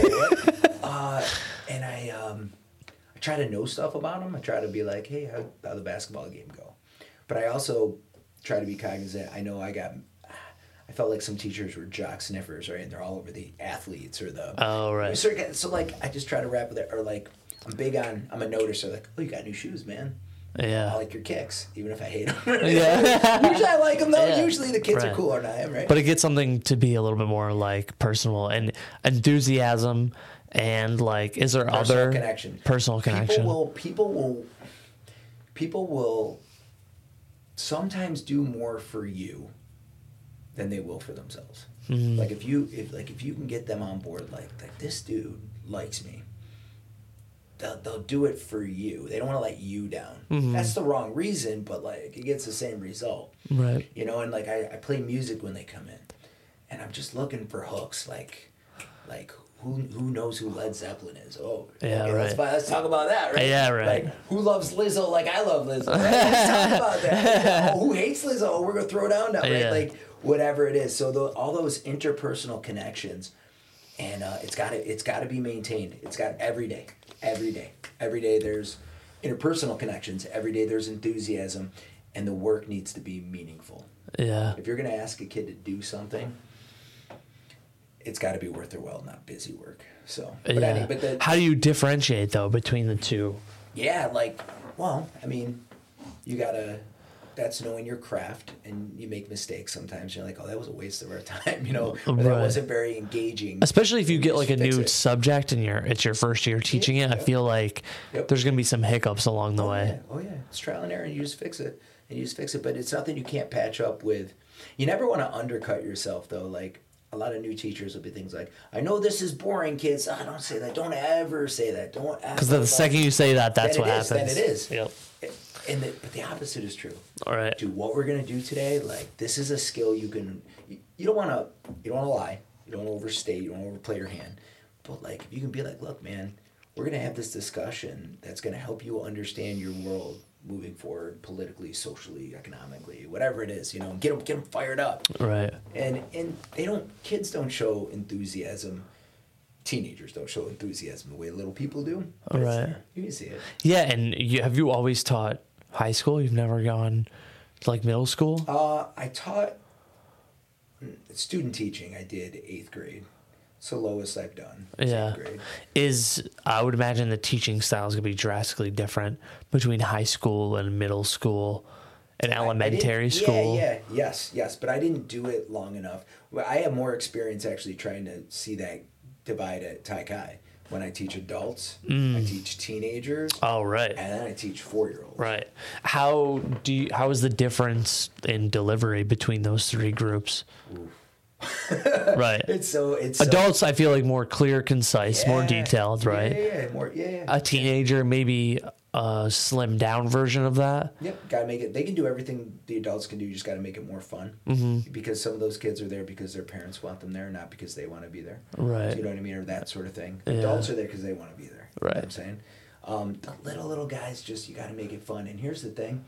And I try to know stuff about them. I try to be like, hey, how'd the basketball game go? But I also try to be cognizant. I know I felt like some teachers were jock sniffers, right? And they're all over the athletes or the... Oh, right. So, like, I just try to wrap with it. Or, like, I'm a noticer. Like, oh, you got new shoes, man. Yeah. I like your kicks, even if I hate them. Yeah. Usually I like them, though. Yeah. Usually the kids are cooler than I am, right? But it gets something to be a little bit more, like, personal and enthusiasm and, like, is there Personal other... connection. Personal connection. People will sometimes do more for you than they will for themselves. Mm-hmm. Like if you can get them on board, like this dude likes me, they'll do it for you. They don't want to let you down. Mm-hmm. That's the wrong reason, but like it gets the same result. Right. You know, and like I play music when they come in, and I'm just looking for hooks. Like who knows who Led Zeppelin is? Oh, yeah, okay, right. Let's talk about that, right? Yeah, right. Like who loves Lizzo like I love Lizzo? Right? Let's talk about that. Oh, who hates Lizzo? Oh, we're gonna throw down now, right? Yeah. Like whatever it is. So all those interpersonal connections, and it's got to be maintained. It's got every day. Every day there's interpersonal connections. Every day there's enthusiasm, and the work needs to be meaningful. Yeah. If you're gonna ask a kid to do something, it's got to be worth their while, not busy work. So, how do you differentiate though between the two? Yeah, you gotta. That's knowing your craft, and you make mistakes sometimes. You're like, oh, that was a waste of our time, or that wasn't very engaging. Especially if you get like a new subject and it's your first year teaching it. I feel like there's gonna be some hiccups along the way. Yeah. Oh yeah, it's trial and error, and you just fix it. But it's nothing you can't patch up with. You never want to undercut yourself though. Like a lot of new teachers will be things like, I know this is boring, kids. Oh, don't say that. Don't ever say that. Don't ever. Because the second you say that, that's what happens. Then it is. Yep. But the opposite is true. All right. Dude, what we're gonna do today, like this is a skill you can. You don't want to lie. You don't want to overstate. You don't want to overplay your hand. But like, if you can be like, look, man, we're gonna have this discussion that's gonna help you understand your world moving forward, politically, socially, economically, whatever it is. Get them fired up. Right. And kids don't show enthusiasm. Teenagers don't show enthusiasm the way little people do. Right. You can see it. Yeah, and have you always taught high school? You've never gone to like middle school? I taught student teaching. I did 8th grade. It's the lowest I've done. Yeah. 8th grade. I would imagine the teaching style is going to be drastically different between high school and middle school and elementary school. Yes. But I didn't do it long enough. I have more experience actually trying to see that divide at Tai Chi. When I teach adults, I teach teenagers. Oh, right. And then I teach 4-year-olds. Right. How is the difference in delivery between those three groups? Right. It's adults. I feel like more clear, concise, more detailed. Right. Yeah. A teenager, maybe a slimmed down version of that. Yep. Gotta make it. They can do everything the adults can do. You just gotta make it more fun. Because some of those kids are there because their parents want them there, not because they want to be there. Right. You know what I mean, or that sort of thing. Yeah. Adults are there because they want to be there. Right. You know what I'm saying, the little guys, you gotta make it fun. And here's the thing.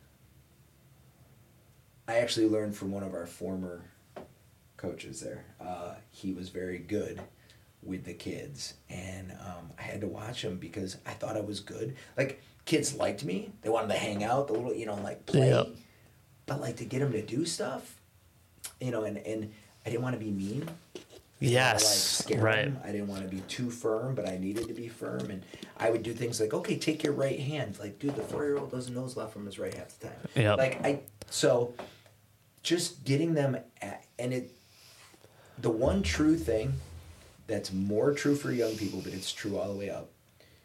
I actually learned from one of our former coaches there. He was very good with the kids, and I had to watch him because I thought I was good. Like, kids liked me. They wanted to hang out, the little, play. Yep. But, like, to get them to do stuff, and I didn't want to be mean. Yes, scare them. I didn't want to be too firm, but I needed to be firm. And I would do things like, okay, take your right hand. Like, dude, the 4-year-old doesn't know his left from his right half the time. Yep. So just getting them the one true thing that's more true for young people, but it's true all the way up.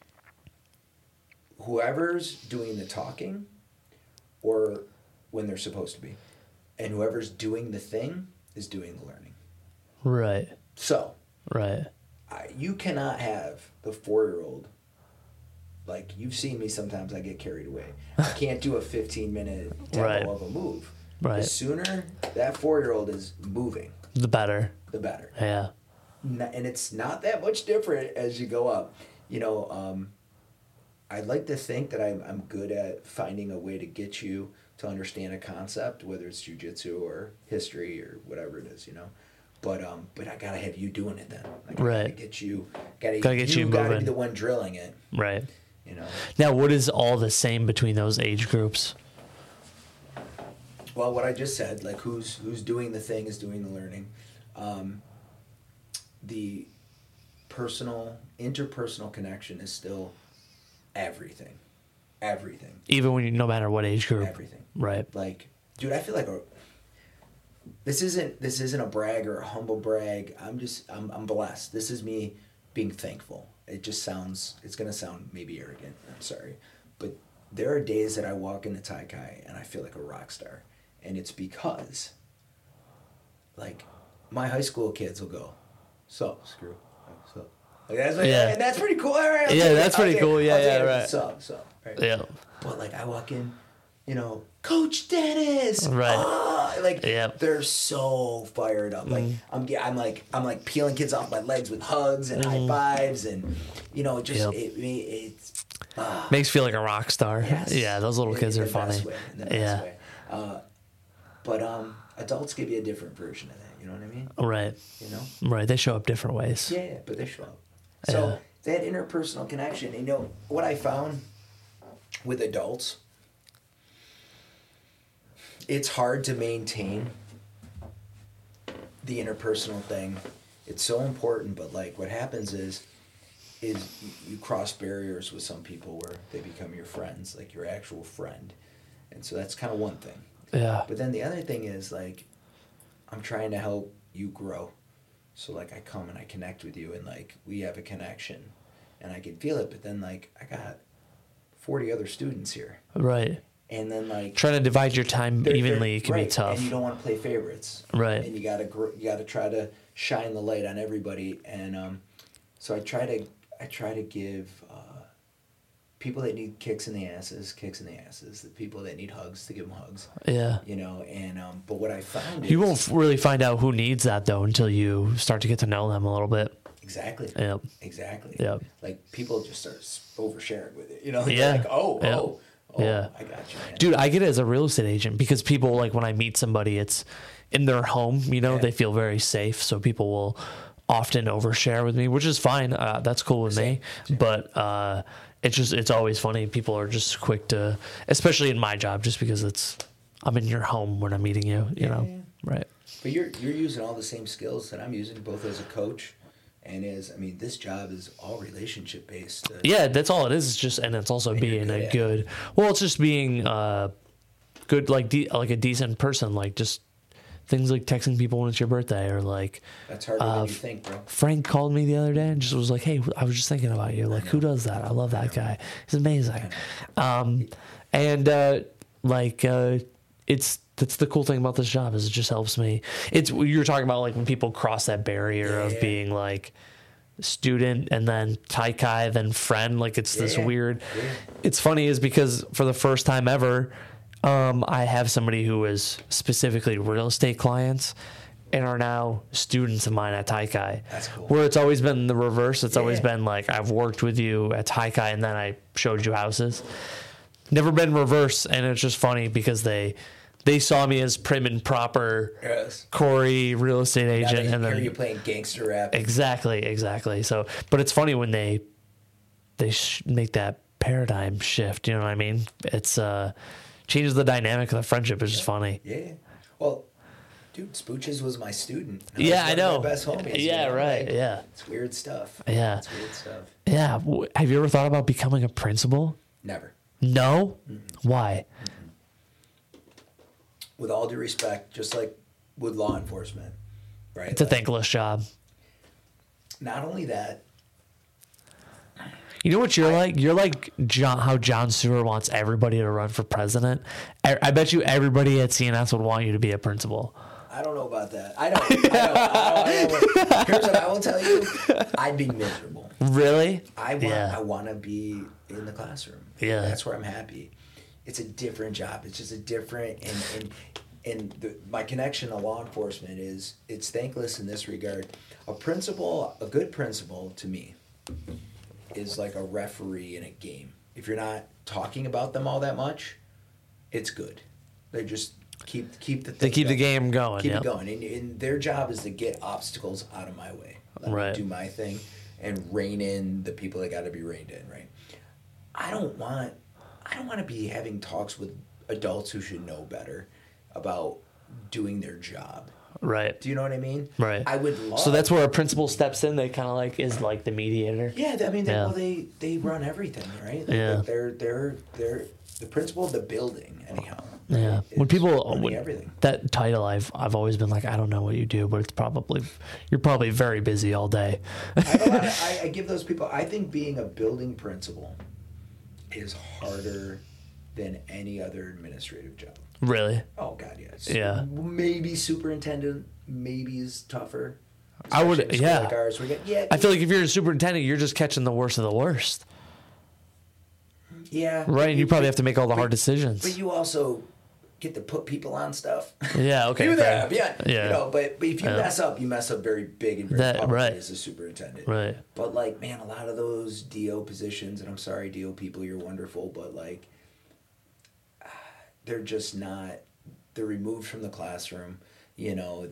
Whoever's doing the talking, or when they're supposed to be, and whoever's doing the thing is doing the learning. Right. So. Right. You cannot have the 4-year-old like you've seen me sometimes. I get carried away. I can't do a 15-minute demo Right. of a move. Right. The sooner that 4-year-old is moving, The better. the better. Yeah. And it's not that much different as you go up. You know, I'd like to think that I'm good at finding a way to get you to understand a concept, whether it's jiu-jitsu or history or whatever it is, you know. But I gotta have you doing it then. Like, I Right. gotta get you. Gotta get you gotta moving. be the one drilling it. Right. You know. Now, what is all the same between those age groups? Well, what I just said, like who's doing the thing is doing the learning. The interpersonal connection is still everything. Everything. Even when no matter what age group. Everything. Right. Like, dude, I feel like this isn't a brag or a humble brag. I'm blessed. This is me being thankful. It's gonna sound maybe arrogant. I'm sorry, but there are days that I walk into Tai Chi and I feel like a rock star, and it's because, like, my high school kids will go, "Sup, screw, sup." Like, and that's pretty cool. All right, that's pretty cool. Yeah, right. Sup, right. Yeah. But like I walk in, you know, Coach Dennis. Right. Like Yep. they're so fired up. Like I'm like peeling kids off my legs with hugs and high fives, and you know, it's makes you feel like a rock star. Yes. Yeah, those little kids are funny. In the best way. But adults give you a different version of that. You know what I mean? Right. You know? Right. They show up different ways. Yeah, but they show up. So Yeah. that interpersonal connection, you know, what I found with adults, it's hard to maintain the interpersonal thing. It's so important, but like what happens is you cross barriers with some people where they become your friends, like your actual friend. And so that's kind of one thing. Yeah. But then the other thing is like I'm trying to help you grow. So like I come and I connect with you and like we have a connection and I can feel it, but then like I got 40 other students here. Right. And then like Trying to divide your time evenly can right, be tough. And you don't want to play favorites. Right. And you gotta try to shine the light on everybody. And so I try to give people that need kicks in the asses. The people that need hugs to give them hugs. Yeah. You know, and but what I found You won't really find out who needs that though until you start to get to know them a little bit. Exactly. Yep. Exactly. Yep. Like people just start oversharing with it. You know. Yeah. Like oh. Yeah. I got you, man. Dude, I get it as a real estate agent because people, like, when I meet somebody, it's in their home, you know, they feel very safe. So people will often overshare with me, which is fine. That's cool with me. But it's always funny. People are just quick to, especially in my job, just because I'm in your home when I'm meeting you, you know? Yeah. Right. But you're using all the same skills that I'm using, both as a coach and this job is all relationship based. Yeah, that's all it is. It's just, and it's also being it's just being good, like a decent person, like just things like texting people when it's your birthday or like. That's harder than you think, bro. Frank called me the other day and just was like, "Hey, I was just thinking about you. Like, who does that? I love that guy. He's amazing." That's the cool thing about this job is it just helps me. You're talking about like when people cross that barrier of being like student and then Tai Chi, then friend, like it's this weird. Yeah. It's funny is because for the first time ever, I have somebody who is specifically real estate clients and are now students of mine at Tai Chi. That's cool. Where it's always been the reverse. It's always been like I've worked with you at Tai Chi and then I showed you houses. Never been reverse, and it's just funny because they saw me as prim and proper Corey real estate agent, now and then you're playing gangster rap. Exactly. So, but it's funny when they make that paradigm shift. You know what I mean? It's changes the dynamic of the friendship. It's just funny. Yeah. Well, dude, Spooches was my student. I know. My best homies. Yeah, right. Like, yeah. It's weird stuff. Yeah. It's weird stuff. Yeah. Have you ever thought about becoming a principal? Never. No. Why? With all due respect, just like with law enforcement, right? It's a thankless job. Not only that. You know what you're like? You're like how John Stewart wants everybody to run for president. I bet you everybody at CNS would want you to be a principal. I don't know about that. I don't. Here's what I will tell you. I'd be miserable. Really? I want to be in the classroom. Yeah. That's where I'm happy. It's a different job. It's just a different my connection to law enforcement is it's thankless in this regard. A good principal to me is like a referee in a game. If you're not talking about them all that much, it's good. They just keep the game going. Keep it going. And their job is to get obstacles out of my way. Let me do my thing and rein in the people that got to be reined in, right? I don't want to be having talks with adults who should know better about doing their job. Right. Do you know what I mean? Right. I would love. So that's where a principal steps in. They kind of like is like the mediator. Yeah, I mean, they run everything, right? They're the principal of the building, anyhow. Yeah. When everything. That title, I've always been like, I don't know what you do, but you're probably very busy all day. I give those people. I think being a building principal is harder than any other administrative job. Really? Oh God, yes. Yeah. Maybe superintendent, maybe is tougher. I would, yeah. Like ours, I feel like if you're a superintendent, you're just catching the worst of the worst. Yeah. Right, and you probably have to make all the hard decisions. But you also get to put people on stuff. Yeah, okay. Do that, yeah. You know, but if you mess up, you mess up very big and very publicly as a superintendent. Right. But like, man, a lot of those DO positions, and I'm sorry, DO people, you're wonderful, but like, they're just not. They're removed from the classroom. You know,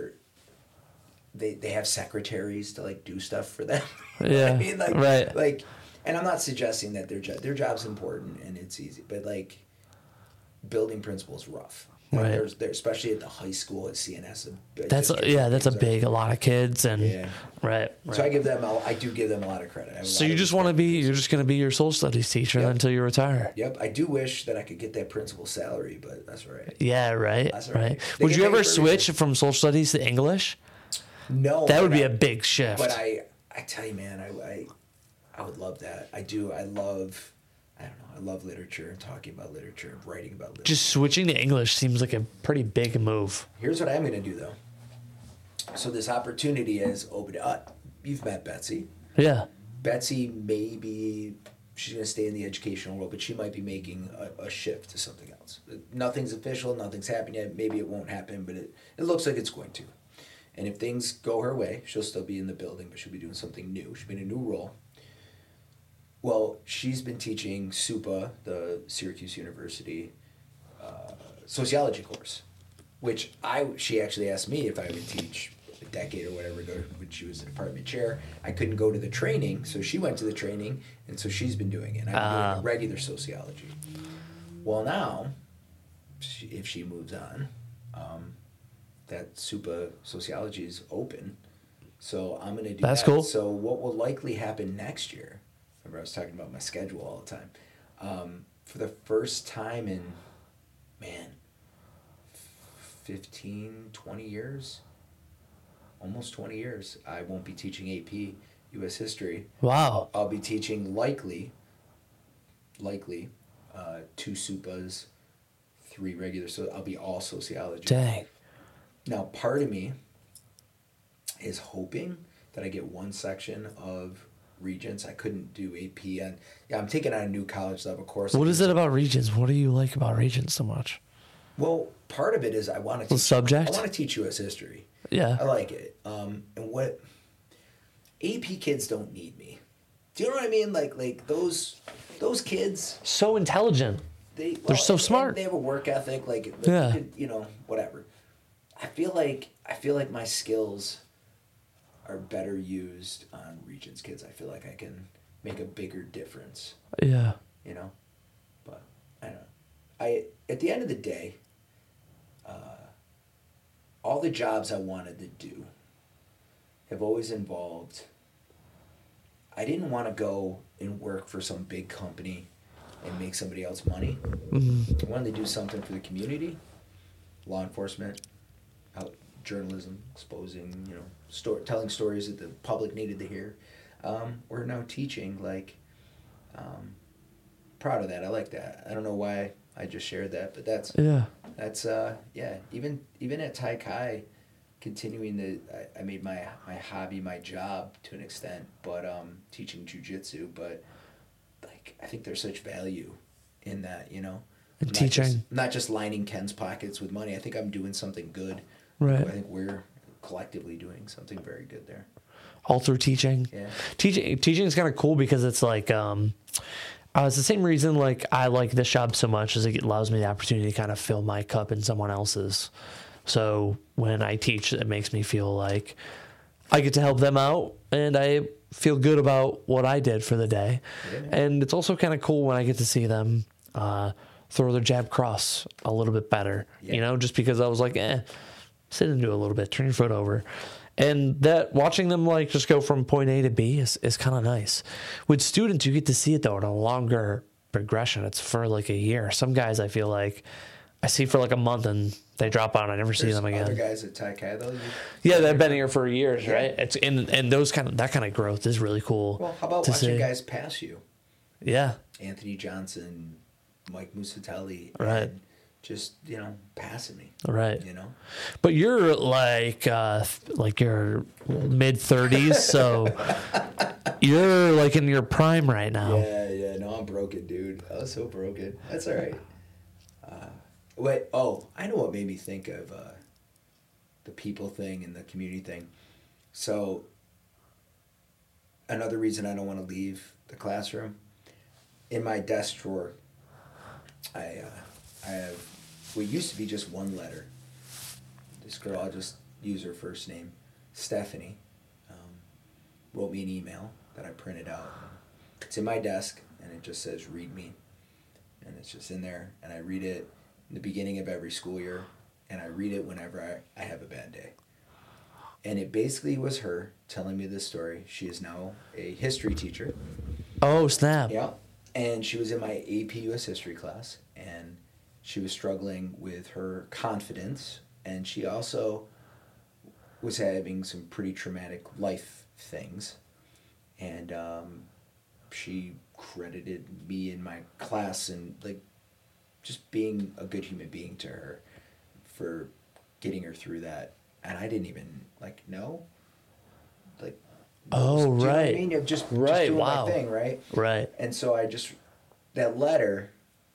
they have secretaries to like do stuff for them. Yeah. I mean, like, right. Like, and I'm not suggesting that their job's important and it's easy, but like, building principal is rough. Like, right. There's especially at the high school at CNS. That's a lot of kids and right. So I do give them a lot of credit. So you're just going to be your social studies teacher until you retire. Yep. I do wish that I could get that principal salary, but that's all right. Yeah, right. That's all right. Would you ever switch from social studies to English? No. That would be a big shift. But I tell you, man, I would love that. I do. I love literature and talking about literature and writing about literature. Just switching to English seems like a pretty big move. Here's what I'm going to do, though. So this opportunity has opened up. You've met Betsy. Yeah. Betsy, maybe she's going to stay in the educational world, but she might be making a shift to something else. Nothing's official. Nothing's happened yet. Maybe it won't happen, but it looks like it's going to. And if things go her way, she'll still be in the building, but she'll be doing something new. She'll be in a new role. Well, she's been teaching SUPA, the Syracuse University sociology course, which she actually asked me if I would teach a decade or whatever ago when she was a department chair. I couldn't go to the training, so she went to the training, and so she's been doing it. I've been doing regular sociology. Well, now, if she moves on, that SUPA sociology is open, so I'm going to do that. That's cool. So what will likely happen next year? Remember, I was talking about my schedule all the time. For the first time in, 15, 20 years, almost 20 years, I won't be teaching AP U.S. history. Wow. I'll be teaching likely, 2 SUPAs, 3 regular, so I'll be all sociology. Dang. Now, part of me is hoping that I get one section of Regents. I couldn't do AP, and I'm taking on a new college level course. What is it about Regents? What do you like about Regents so much? Well, part of it is I want to teach subject. I want to teach U.S. history. Yeah, I like it. And what AP kids don't need me. Do you know what I mean? Like those kids. So intelligent. They're so smart. They have a work ethic. Whatever. I feel like my skills are better used on Regents kids. I feel like I can make a bigger difference. Yeah. You know? But I don't know. At the end of the day, all the jobs I wanted to do have always involved, I didn't want to go and work for some big company and make somebody else money. Mm-hmm. I wanted to do something for the community, law enforcement, journalism, exposing, telling stories that the public needed to hear. Or now teaching, proud of that. I like that. I don't know why I just shared that, but that's yeah. Even at Tai Chi, continuing I made my hobby my job to an extent, but teaching jujitsu. But like I think there's such value in that, you know. And teaching, not just lining Ken's pockets with money. I think I'm doing something good. Right. I think we're collectively doing something very good there. All through teaching. Yeah. Teaching is kind of cool because it's like it's the same reason like I like this job so much is it allows me the opportunity to kind of fill my cup in someone else's. So when I teach, it makes me feel like I get to help them out and I feel good about what I did for the day. Yeah. And it's also kind of cool when I get to see them throw their jab cross a little bit better, you know, just because I was like, sit and do a little bit, turn your foot over. And that watching them like just go from point A to B is kind of nice. With students, you get to see it though in a longer progression. It's for like a year. Some guys I feel like I see for like a month and they drop out and I never see them again. Other guys at Tai Chi though? Yeah, they've been here for years, right? It's and those that kind of growth is really cool. Well, how about watching guys pass you? Yeah. Anthony Johnson, Mike Musatelli. Right. Just, you know, passing me. Right. You know? But you're like your mid-30s, so you're like in your prime right now. Yeah. No, I'm broken, dude. I was so broken. That's all right. I know what made me think of the people thing and the community thing. So, another reason I don't want to leave the classroom, in my desk drawer, I have what used to be just one letter. This girl, I'll just use her first name, Stephanie, wrote me an email that I printed out. It's in my desk, and it just says, read me. And it's just in there, and I read it in the beginning of every school year, and I read it whenever I have a bad day. And it basically was her telling me this story. She is now a history teacher. Oh, snap. Yeah. And she was in my AP US history class, and she was struggling with her confidence, and she also was having some pretty traumatic life things. And she credited me in my class and like just being a good human being to her for getting her through that. And I didn't even like know. Like, oh, right. You know what I mean? Just doing my thing, right? Right. And so that letter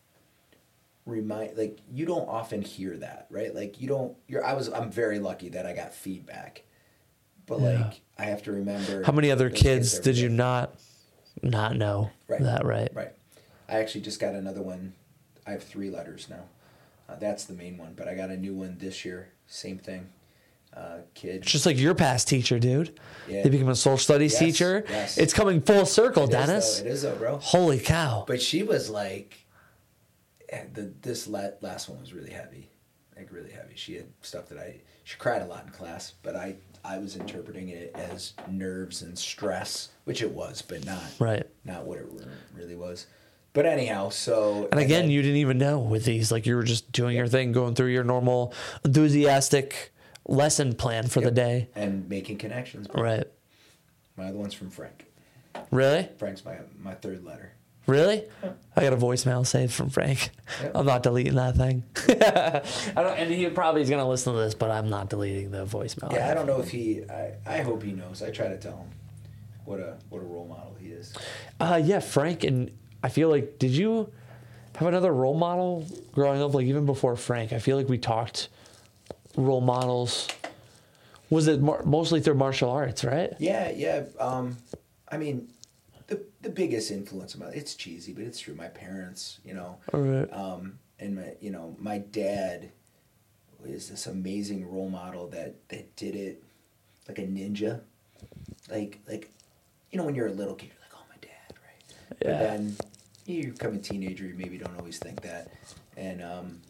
you don't often hear that, right? Like I'm very lucky that I got feedback. But like I have to remember how many other kids did you not know that, right? Right. I actually just got another one. I have 3 letters now. That's the main one, but I got a new one this year. Same thing. Kid. It's just like your past teacher, dude. Yeah. They became a social studies teacher. Yes. It's coming full circle, Dennis. It is though, bro. Holy cow. But she was like, this last one was really heavy. Like really heavy. She had stuff she cried a lot in class, but I was interpreting it as nerves and stress, which it was, but not what it really was. But anyhow, so... And again, you didn't even know with these. Like, you were just doing your thing, going through your normal, enthusiastic lesson plan for the day. And making connections. Right. My other one's from Frank. Really? Frank's my 3rd letter. Really? Yeah. I got a voicemail saved from Frank. Yep. I'm not deleting that thing. And he probably is going to listen to this, but I'm not deleting the voicemail. Yeah, I don't know if I hope he knows. I try to tell him what a role model he is. Yeah, Frank, and I feel like, did you have another role model growing up, like even before Frank? I feel like we talked role models. Was it mostly through martial arts, right? Yeah. I mean, the biggest influence of it's cheesy, but it's true. My parents, you know, right. And my dad was this amazing role model that did it like a ninja, like when you're a little kid, you're like, oh, my dad, right? Yeah. But then you become a teenager, you maybe don't always think that, and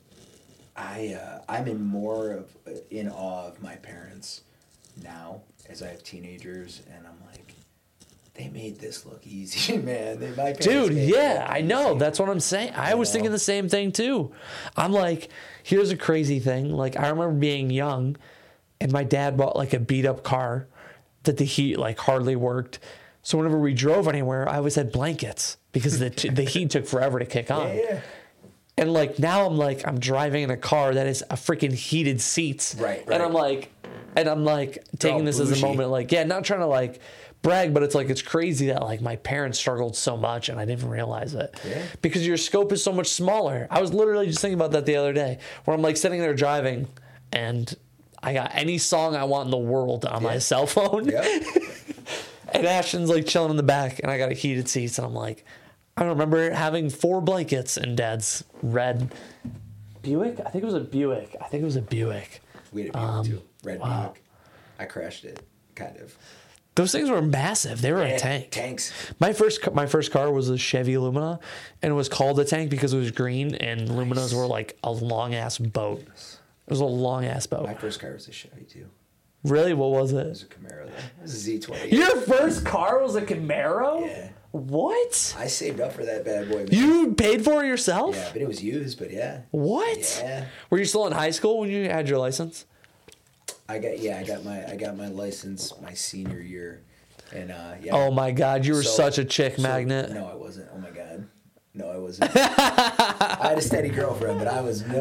I'm in awe of my parents now as I have teenagers, and I'm like, they made this look easy, man. Dude, yeah, I know. That's what I'm saying. I was thinking the same thing, too. I'm like, here's a crazy thing. Like, I remember being young, and my dad bought, like, a beat-up car that the heat, like, hardly worked. So whenever we drove anywhere, I always had blankets because the heat took forever to kick on. Yeah. And like now I'm driving in a car that is a freaking heated seats. Right. And I'm like taking this as a moment, like, yeah, not trying to like brag, but it's like, it's crazy that like my parents struggled so much and I didn't realize it. Yeah. Because your scope is so much smaller. I was literally just thinking about that the other day, where I'm like sitting there driving and I got any song I want in the world on my cell phone. Yep. And Ashton's like chilling in the back and I got a heated seats and I'm like, I don't remember having 4 blankets in Dad's red Buick. I think it was a Buick. We had a Buick too. Red Buick. I crashed it, kind of. Those things were massive. They were a tank. Tanks. My first car was a Chevy Lumina, and it was called a tank because it was green, and Luminas were like a long ass boat. It was a long ass boat. My first car was a Chevy too. Really? What was it? It was a Camaro though. It was a Z20. Your first car was a Camaro? Yeah. What? I saved up for that bad boy, man. You paid for it yourself? Yeah, but it was used, but yeah. What? Yeah. Were you still in high school when you had your license? I got my license my senior year. And yeah. Oh my God, you were such a chick magnet. No, I wasn't. Oh my God. No, I wasn't. I had a steady girlfriend, but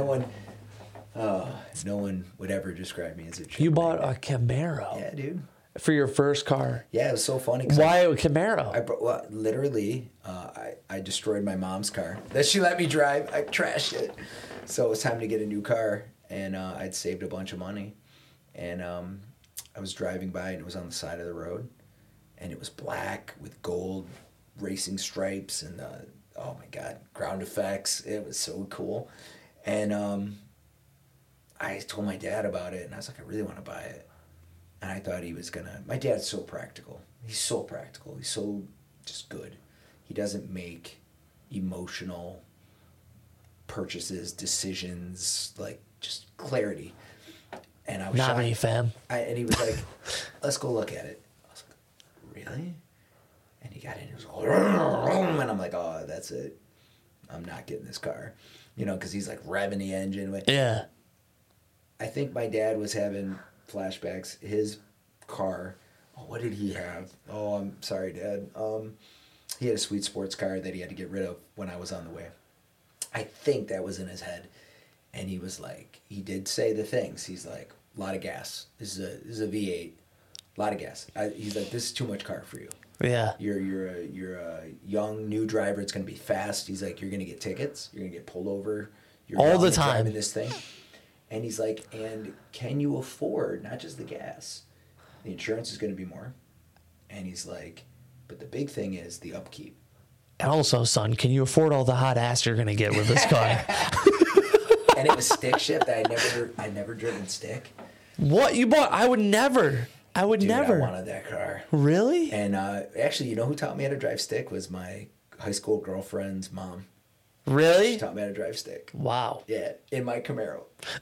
no one would ever describe me as a chick. You bought a Camaro. Yeah, dude. For your first car. Yeah, it was so funny. Why a Camaro? Literally, I destroyed my mom's car that she let me drive. I trashed it. So it was time to get a new car, and I'd saved a bunch of money. And I was driving by, and it was on the side of the road. And it was black with gold racing stripes and, oh my God, ground effects. It was so cool. And I told my dad about it, and I was like, I really want to buy it. And I thought he was going to. My dad's so practical. He's so practical. He's so just good. He doesn't make emotional purchases, decisions, like just clarity. And I was Not shocked. me, fam. And he was like, let's go look at it. I was like, really? And he got in. He was like, and I'm like, oh, that's it. I'm not getting this car. You know, because he's like revving the engine. Yeah. I think my dad was having flashbacks. His car, what did he have? Oh, I'm sorry, Dad. He had a sweet sports car that he had to get rid of when I was on the way. I think that was in his head. And he was like, he did say the things. He's like, a lot of gas. This is a V8. A lot of gas. He's like, this is too much car for you. Yeah. You're a young new driver. It's gonna be fast. He's like, you're gonna get tickets. You're gonna get pulled over. You're all the young time driving this thing. And he's like, and can you afford not just the gas? The insurance is gonna be more. And he's like, but the big thing is the upkeep. And also, son, can you afford all the hot ass you're gonna get with this car? And it was stick shift. I'd never driven stick. What you bought? I would never. Dude, never. I wanted that car. Really? And actually, you know who taught me how to drive stick was my high school girlfriend's mom. Really? She taught me how to drive stick. Wow. Yeah, in my Camaro.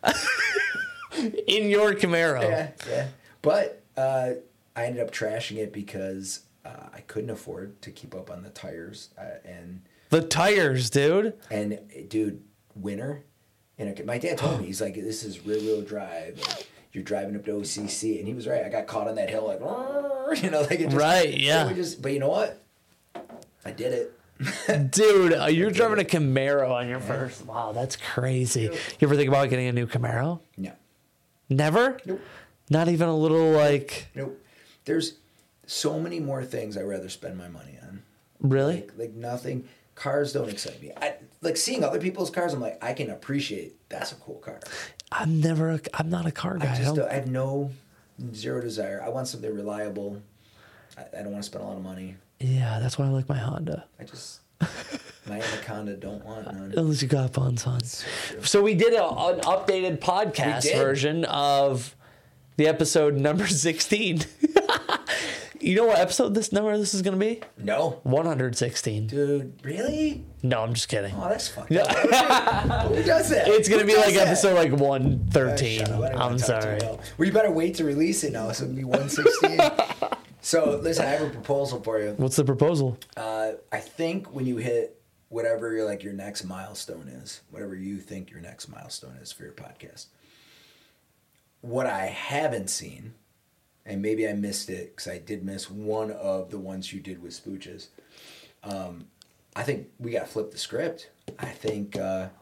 In your Camaro. Yeah. But I ended up trashing it because I couldn't afford to keep up on the tires. And the tires, dude. And dude, winter. And my dad told me, he's like, this is rear-wheel drive. You're driving up to OCC. And he was right. I got caught on that hill like, you know, like it just. Right, yeah. But you know what? I did it. Dude, you're driving a Camaro on your first. Wow, that's crazy. You ever think about getting a new Camaro? No. Never? Nope. Not even a little like. Nope. There's so many more things I'd rather spend my money on. Really? Like nothing. Cars don't excite me. Like seeing other people's cars, I'm like, I can appreciate that's a cool car. I'm not a car guy. I have zero desire. I want something reliable. I don't want to spend a lot of money. Yeah, that's why I like my Honda. My Anaconda don't want none. Unless you got buns on. So we did an updated podcast version of the episode number 16. You know what episode this is going to be? No. 116. Dude, really? No, I'm just kidding. Oh, that's fucked up. Who does that? It's going to be like episode like 113. I'm sorry. Well, you better wait to release it now, so it'll be 116. So, listen, I have a proposal for you. What's the proposal? I think when you hit whatever your next milestone is, whatever you think your next milestone is for your podcast, what I haven't seen, and maybe I missed it because I did miss one of the ones you did with Spooches. I think we got to flip the script. I think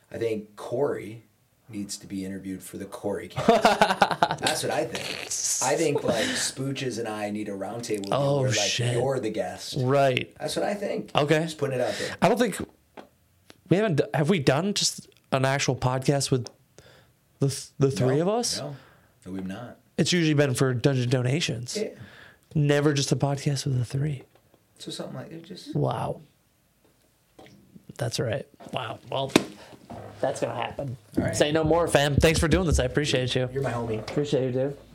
I think Corey needs to be interviewed for the Corey cast. That's what I think. I think like Spooches and I need a roundtable where like you're the guest. Right. That's what I think. Okay. Just putting it out there. I don't think have we done just an actual podcast with the three of us? No, we've not. It's usually been for Dungeon Donations. Yeah. Never just a podcast with the three. So something like it just. Wow. That's right. Wow. Well, that's going to happen. All right. Say no more, fam. Thanks for doing this. I appreciate you. You're my homie. Appreciate you, dude.